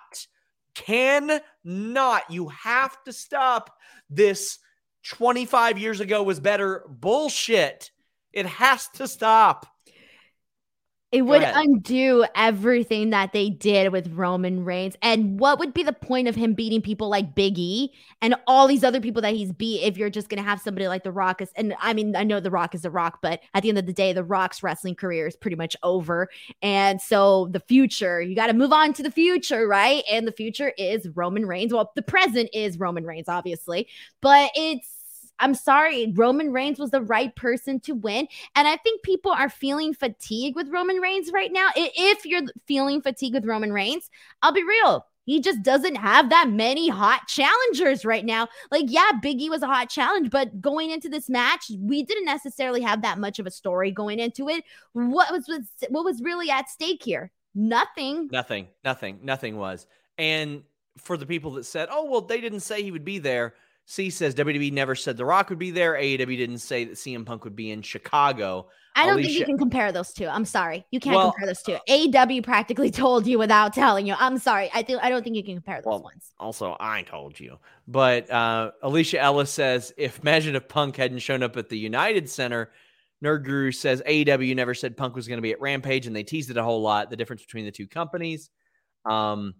Cannot. You have to stop this twenty-five years ago was better bullshit. It has to stop. It Go would ahead. undo everything that they did with Roman Reigns. And what would be the point of him beating people like Big E and all these other people that he's beat if you're just going to have somebody like The Rock? Is, and I mean, I know The Rock is The Rock, but at the end of the day, The Rock's wrestling career is pretty much over. And so the future, you got to move on to the future, right? And the future is Roman Reigns. Well, the present is Roman Reigns, obviously, but it's, I'm sorry, Roman Reigns was the right person to win. And I think people are feeling fatigue with Roman Reigns right now. If you're feeling fatigue with Roman Reigns, I'll be real. He just doesn't have that many hot challengers right now. Like, yeah, Big E was a hot challenge, but going into this match, we didn't necessarily have that much of a story going into it. What was, was what was really at stake here? Nothing. Nothing. Nothing. Nothing was. And for the people that said, oh, well, they didn't say he would be there. C says W W E never said The Rock would be there. A E W didn't say that C M Punk would be in Chicago. I don't Alicia- think you can compare those two. I'm sorry. You can't Well, compare those two. A E W practically told you without telling you. I'm sorry. I think I don't think you can compare those Well, ones. Also, I told you. But uh, Alicia Ellis says, if imagine if Punk hadn't shown up at the United Center. Nerd Guru says A E W never said Punk was going to be at Rampage, and they teased it a whole lot, the difference between the two companies. Um,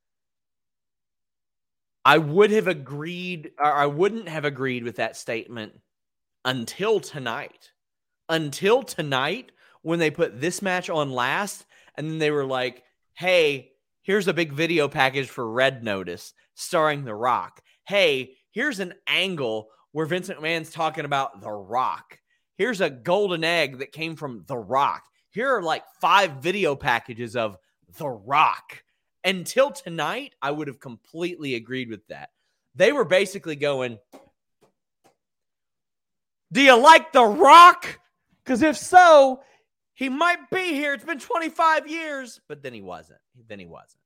I would have agreed, or I wouldn't have agreed with that statement until tonight. Until tonight, when they put this match on last, and then they were like, hey, here's a big video package for Red Notice starring The Rock. Hey, here's an angle where Vince McMahon's talking about The Rock. Here's a golden egg that came from The Rock. Here are like five video packages of The Rock. Until tonight, I would have completely agreed with that. They were basically going, do you like The Rock? Because if so, he might be here. It's been twenty-five years. But then he wasn't. Then he wasn't.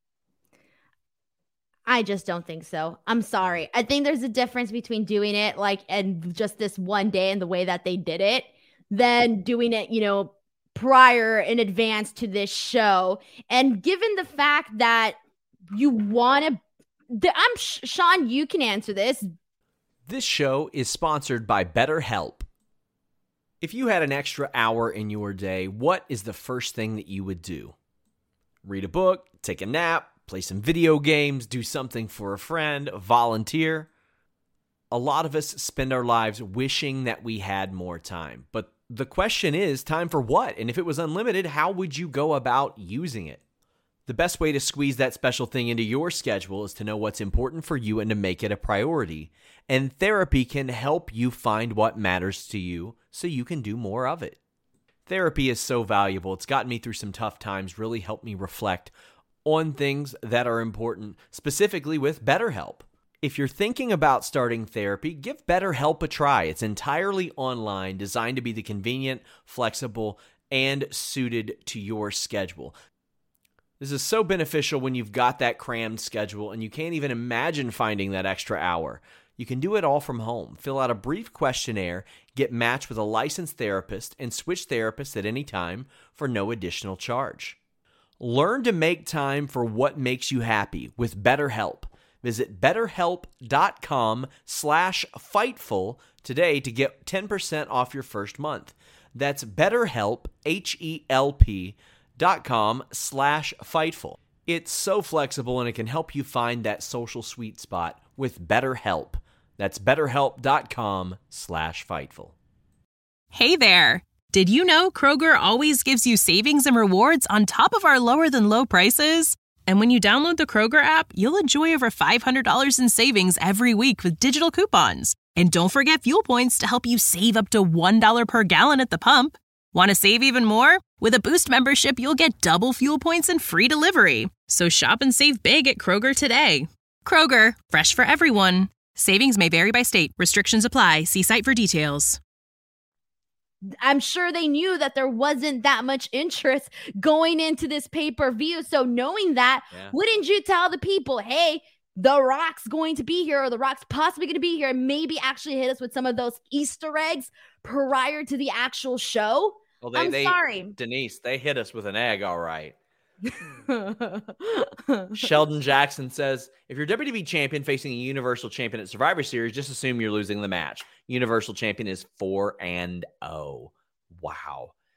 I just don't think so. I'm sorry. I think there's a difference between doing it like and just this one day and the way that they did it than doing it, you know, prior in advance to this show. And given the fact that you want to, I'm Sean, you can answer this. This show is sponsored by BetterHelp. If you had an extra hour in your day, what is the first thing that you would do? Read a book, take a nap, play some video games, do something for a friend, volunteer. A lot of us spend our lives wishing that we had more time. But the question is, time for what? And if it was unlimited, how would you go about using it? The best way to squeeze that special thing into your schedule is to know what's important for you and to make it a priority. And therapy can help you find what matters to you so you can do more of it. Therapy is so valuable. It's gotten me through some tough times, really helped me reflect on things that are important, specifically with BetterHelp. If you're thinking about starting therapy, give BetterHelp a try. It's entirely online, designed to be the convenient, flexible, and suited to your schedule. This is so beneficial when you've got that crammed schedule and you can't even imagine finding that extra hour. You can do it all from home. Fill out a brief questionnaire, get matched with a licensed therapist, and switch therapists at any time for no additional charge. Learn to make time for what makes you happy with BetterHelp. Visit betterhelp.com slash Fightful today to get ten percent off your first month. That's BetterHelp, H-E-L-P dot com slash Fightful. It's so flexible and it can help you find that social sweet spot with BetterHelp. That's betterhelp.com slash Fightful. Hey there! Did you know Kroger always gives you savings and rewards on top of our lower than low prices? And when you download the Kroger app, you'll enjoy over five hundred dollars in savings every week with digital coupons. And don't forget fuel points to help you save up to one dollar per gallon at the pump. Want to save even more? With a Boost membership, you'll get double fuel points and free delivery. So shop and save big at Kroger today. Kroger, fresh for everyone. Savings may vary by state. Restrictions apply. See site for details. I'm sure they knew that there wasn't that much interest going into this pay-per-view. So knowing that, yeah. Wouldn't you tell the people, hey, The Rock's going to be here, or The Rock's possibly going to be here, and maybe actually hit us with some of those Easter eggs prior to the actual show? Well, they, I'm they, sorry. Denise, they hit us with an egg, all right. Sheldon Jackson says, if you're W W E champion facing a Universal champion at Survivor Series, just assume you're losing the match. Universal champion is four and oh. Wow.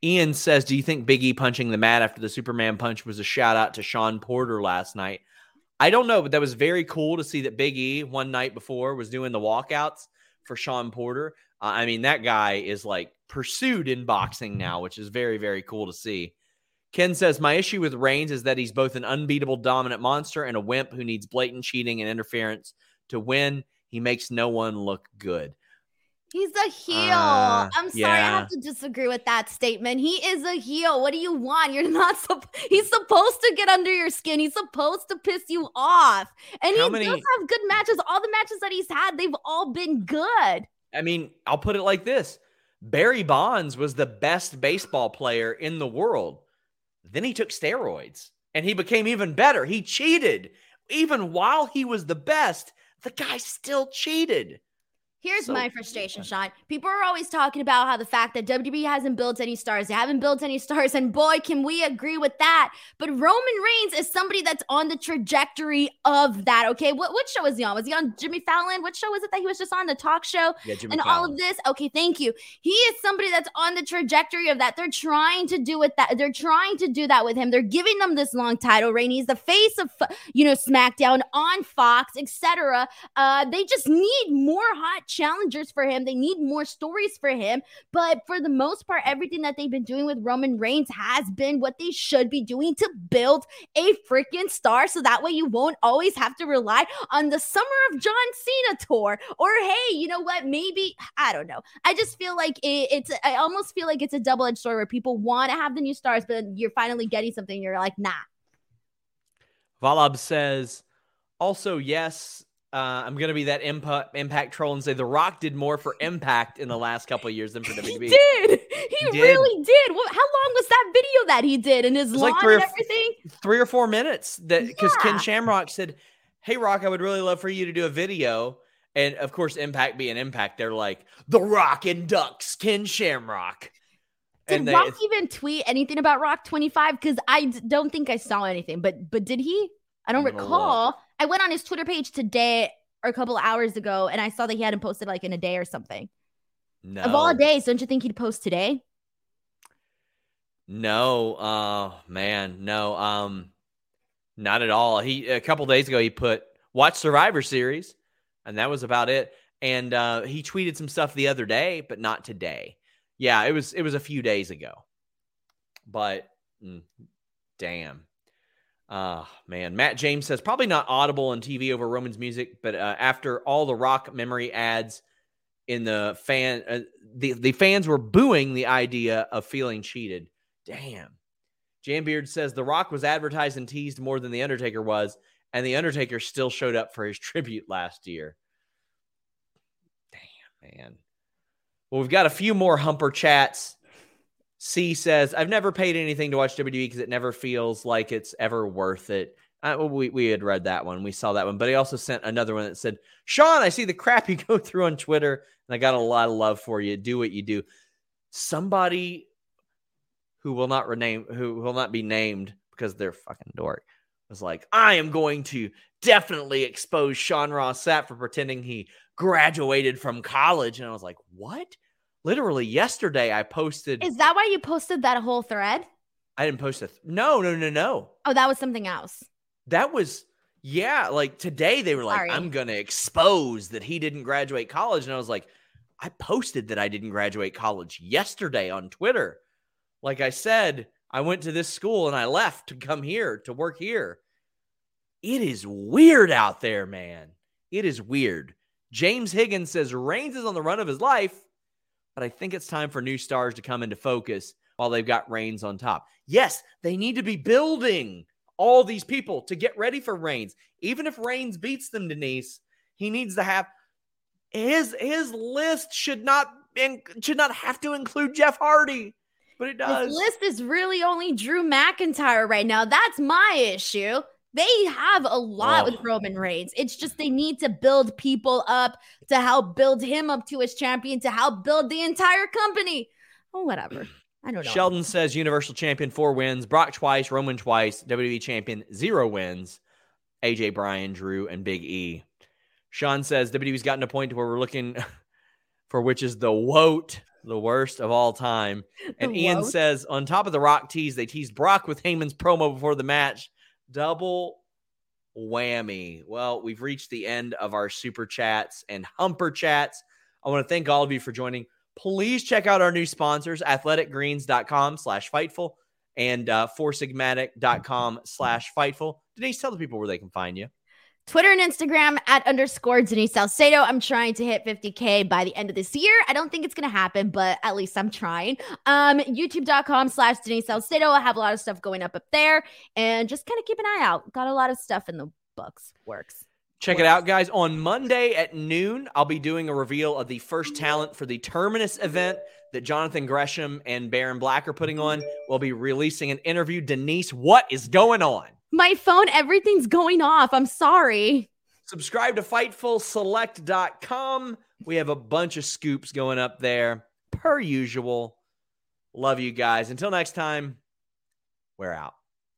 Ian says, do you think Big E punching the mat after the Superman punch was a shout out to Sean Porter last night? I don't know, but that was very cool to see that Big E one night before was doing the walkouts for Sean Porter. Uh, I mean, that guy is like pursued in boxing now, which is very, very cool to see. Ken says, my issue with Reigns is that he's both an unbeatable dominant monster and a wimp who needs blatant cheating and interference to win. He makes no one look good. He's a heel. Uh, I'm sorry, yeah. I have to disagree with that statement. He is a heel. What do you want? You're not. Sup- he's supposed to get under your skin. He's supposed to piss you off. And How he many- does have good matches. All the matches that he's had, they've all been good. I mean, I'll put it like this. Barry Bonds was the best baseball player in the world. Then he took steroids and he became even better. He cheated. Even while he was the best, the guy still cheated. Here's So- my frustration, Sean. People are always talking about how the fact that W W E hasn't built any stars. They haven't built any stars. And boy, can we agree with that. But Roman Reigns is somebody that's on the trajectory of that, okay? What, what show was he on? Was he on Jimmy Fallon? What show was it that he was just on? The talk show? Yeah, Jimmy And all Fallon. of this? Okay, thank you. He is somebody that's on the trajectory of that. They're trying to do with that. They're trying to do that with him. They're giving him this long title reign. He's the face of, you know, SmackDown on Fox, et cetera. Uh, they just need more hot challengers for him. They need more stories for him. But for the most part, everything that they've been doing with Roman Reigns has been what they should be doing to build a freaking star. So that way you won't always have to rely on the Summer of John Cena tour. Or, hey, you know what? Maybe, I don't know. I just feel like it, it's, I almost feel like it's a double-edged sword where people want to have the new stars, but you're finally getting something. You're like, nah. Valab says, also, yes, uh, I'm going to be that impact, impact troll and say The Rock did more for Impact in the last couple of years than for W W E. He did. He, He did. really did. What, how long was that video that he did in his was lawn like three or and f- everything? Three or four minutes. That because Yeah. Ken Shamrock said, hey, Rock, I would really love for you to do a video. And, of course, Impact being Impact, they're like, The Rock inducts Ken Shamrock. Did And they- Rock even tweet anything about Rock twenty-five? Because I d- don't think I saw anything. But but did he? I don't I'm gonna recall. I went on his Twitter page today or a couple hours ago, and I saw that he hadn't posted like in a day or something. No. Of all days, don't you think he'd post today? No, uh, man, no, um, not at all. He a couple days ago he put watch Survivor Series, and that was about it. And uh, he tweeted some stuff the other day, but not today. Yeah, it was it was a few days ago. But mm, damn, uh, man, Matt James says probably not audible on T V over Roman's music, but uh, after all the Rock memory ads in the fan, uh, the the fans were booing the idea of feeling cheated. Damn. Jambeard says The Rock was advertised and teased more than The Undertaker was, and The Undertaker still showed up for his tribute last year. Damn, man. Well, we've got a few more Humper chats. C says, I've never paid anything to watch W W E because it never feels like it's ever worth it. Uh, well, we, we had read that one. We saw that one. But he also sent another one that said, Sean, I see the crap you go through on Twitter, and I got a lot of love for you. Do what you do. Somebody who will not rename, who will not be named because they're fucking dork, was like, I am going to definitely expose Sean Ross Sapp for pretending he graduated from college. And I was like, what? Literally yesterday I posted. Is that why you posted that whole thread? I didn't post a. Th- no, no, no, no. Oh, that was something else. That was, yeah, like today they were like, Sorry. I'm going to expose that he didn't graduate college. And I was like, I posted that I didn't graduate college yesterday on Twitter. Like I said, I went to this school and I left to come here to work here. It is weird out there, man. It is weird. James Higgins says Reigns is on the run of his life, but I think it's time for new stars to come into focus while they've got Reigns on top. Yes, they need to be building all these people to get ready for Reigns. Even if Reigns beats them, Denise, he needs to have his his list should not in, should not have to include Jeff Hardy, but it does. This list is really only Drew McIntyre right now. That's my issue. They have a lot Oh. with Roman Reigns. It's just they need to build people up to help build him up to his champion, to help build the entire company. Oh, whatever. I don't know. Sheldon says Universal Champion, four wins. Brock twice, Roman twice. W W E Champion, zero wins. A J, Bryan, Drew, and Big E. Sean says W W E's gotten to a point where we're looking for which is the woat The worst of all time. And The Ian worst. says, on top of the Rock tease, they teased Brock with Heyman's promo before the match. Double whammy. Well, we've reached the end of our super chats and humper chats. I want to thank all of you for joining. Please check out our new sponsors, athleticgreens.com slash Fightful and uh, foursigmatic.com slash Fightful. Denise, tell the people where they can find you. Twitter and Instagram at underscore Denise Salcedo. I'm trying to hit fifty K by the end of this year. I don't think it's going to happen, but at least I'm trying. Um, YouTube.com slash Denise Salcedo. I have a lot of stuff going up up there, and just kind of keep an eye out. Got a lot of stuff in the books. Works. Check it out, guys. On Monday at noon, I'll be doing a reveal of the first talent for the Terminus event that Jonathan Gresham and Baron Black are putting on. We'll be releasing an interview. Denise, what is going on? My phone, everything's going off. I'm sorry. Subscribe to Fightful Select dot com. We have a bunch of scoops going up there, per usual. Love you guys. Until next time, we're out.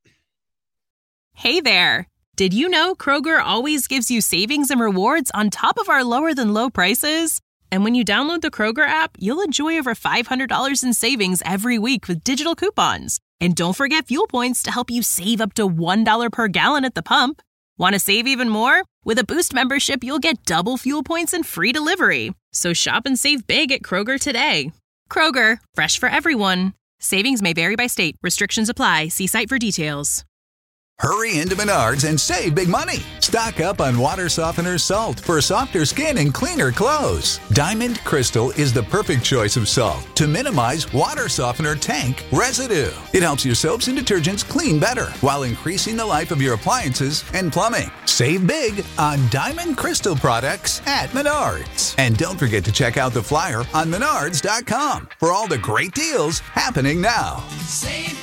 Hey there. Did you know Kroger always gives you savings and rewards on top of our lower than low prices? And when you download the Kroger app, you'll enjoy over five hundred dollars in savings every week with digital coupons. And don't forget fuel points to help you save up to one dollar per gallon at the pump. Want to save even more? With a Boost membership, you'll get double fuel points and free delivery. So shop and save big at Kroger today. Kroger, fresh for everyone. Savings may vary by state. Restrictions apply. See site for details. Hurry into Menards and save big money. Stock up on water softener salt for softer skin and cleaner clothes. Diamond Crystal is the perfect choice of salt to minimize water softener tank residue. It helps your soaps and detergents clean better while increasing the life of your appliances and plumbing. Save big on Diamond Crystal products at Menards. And don't forget to check out the flyer on menards dot com for all the great deals happening now. Save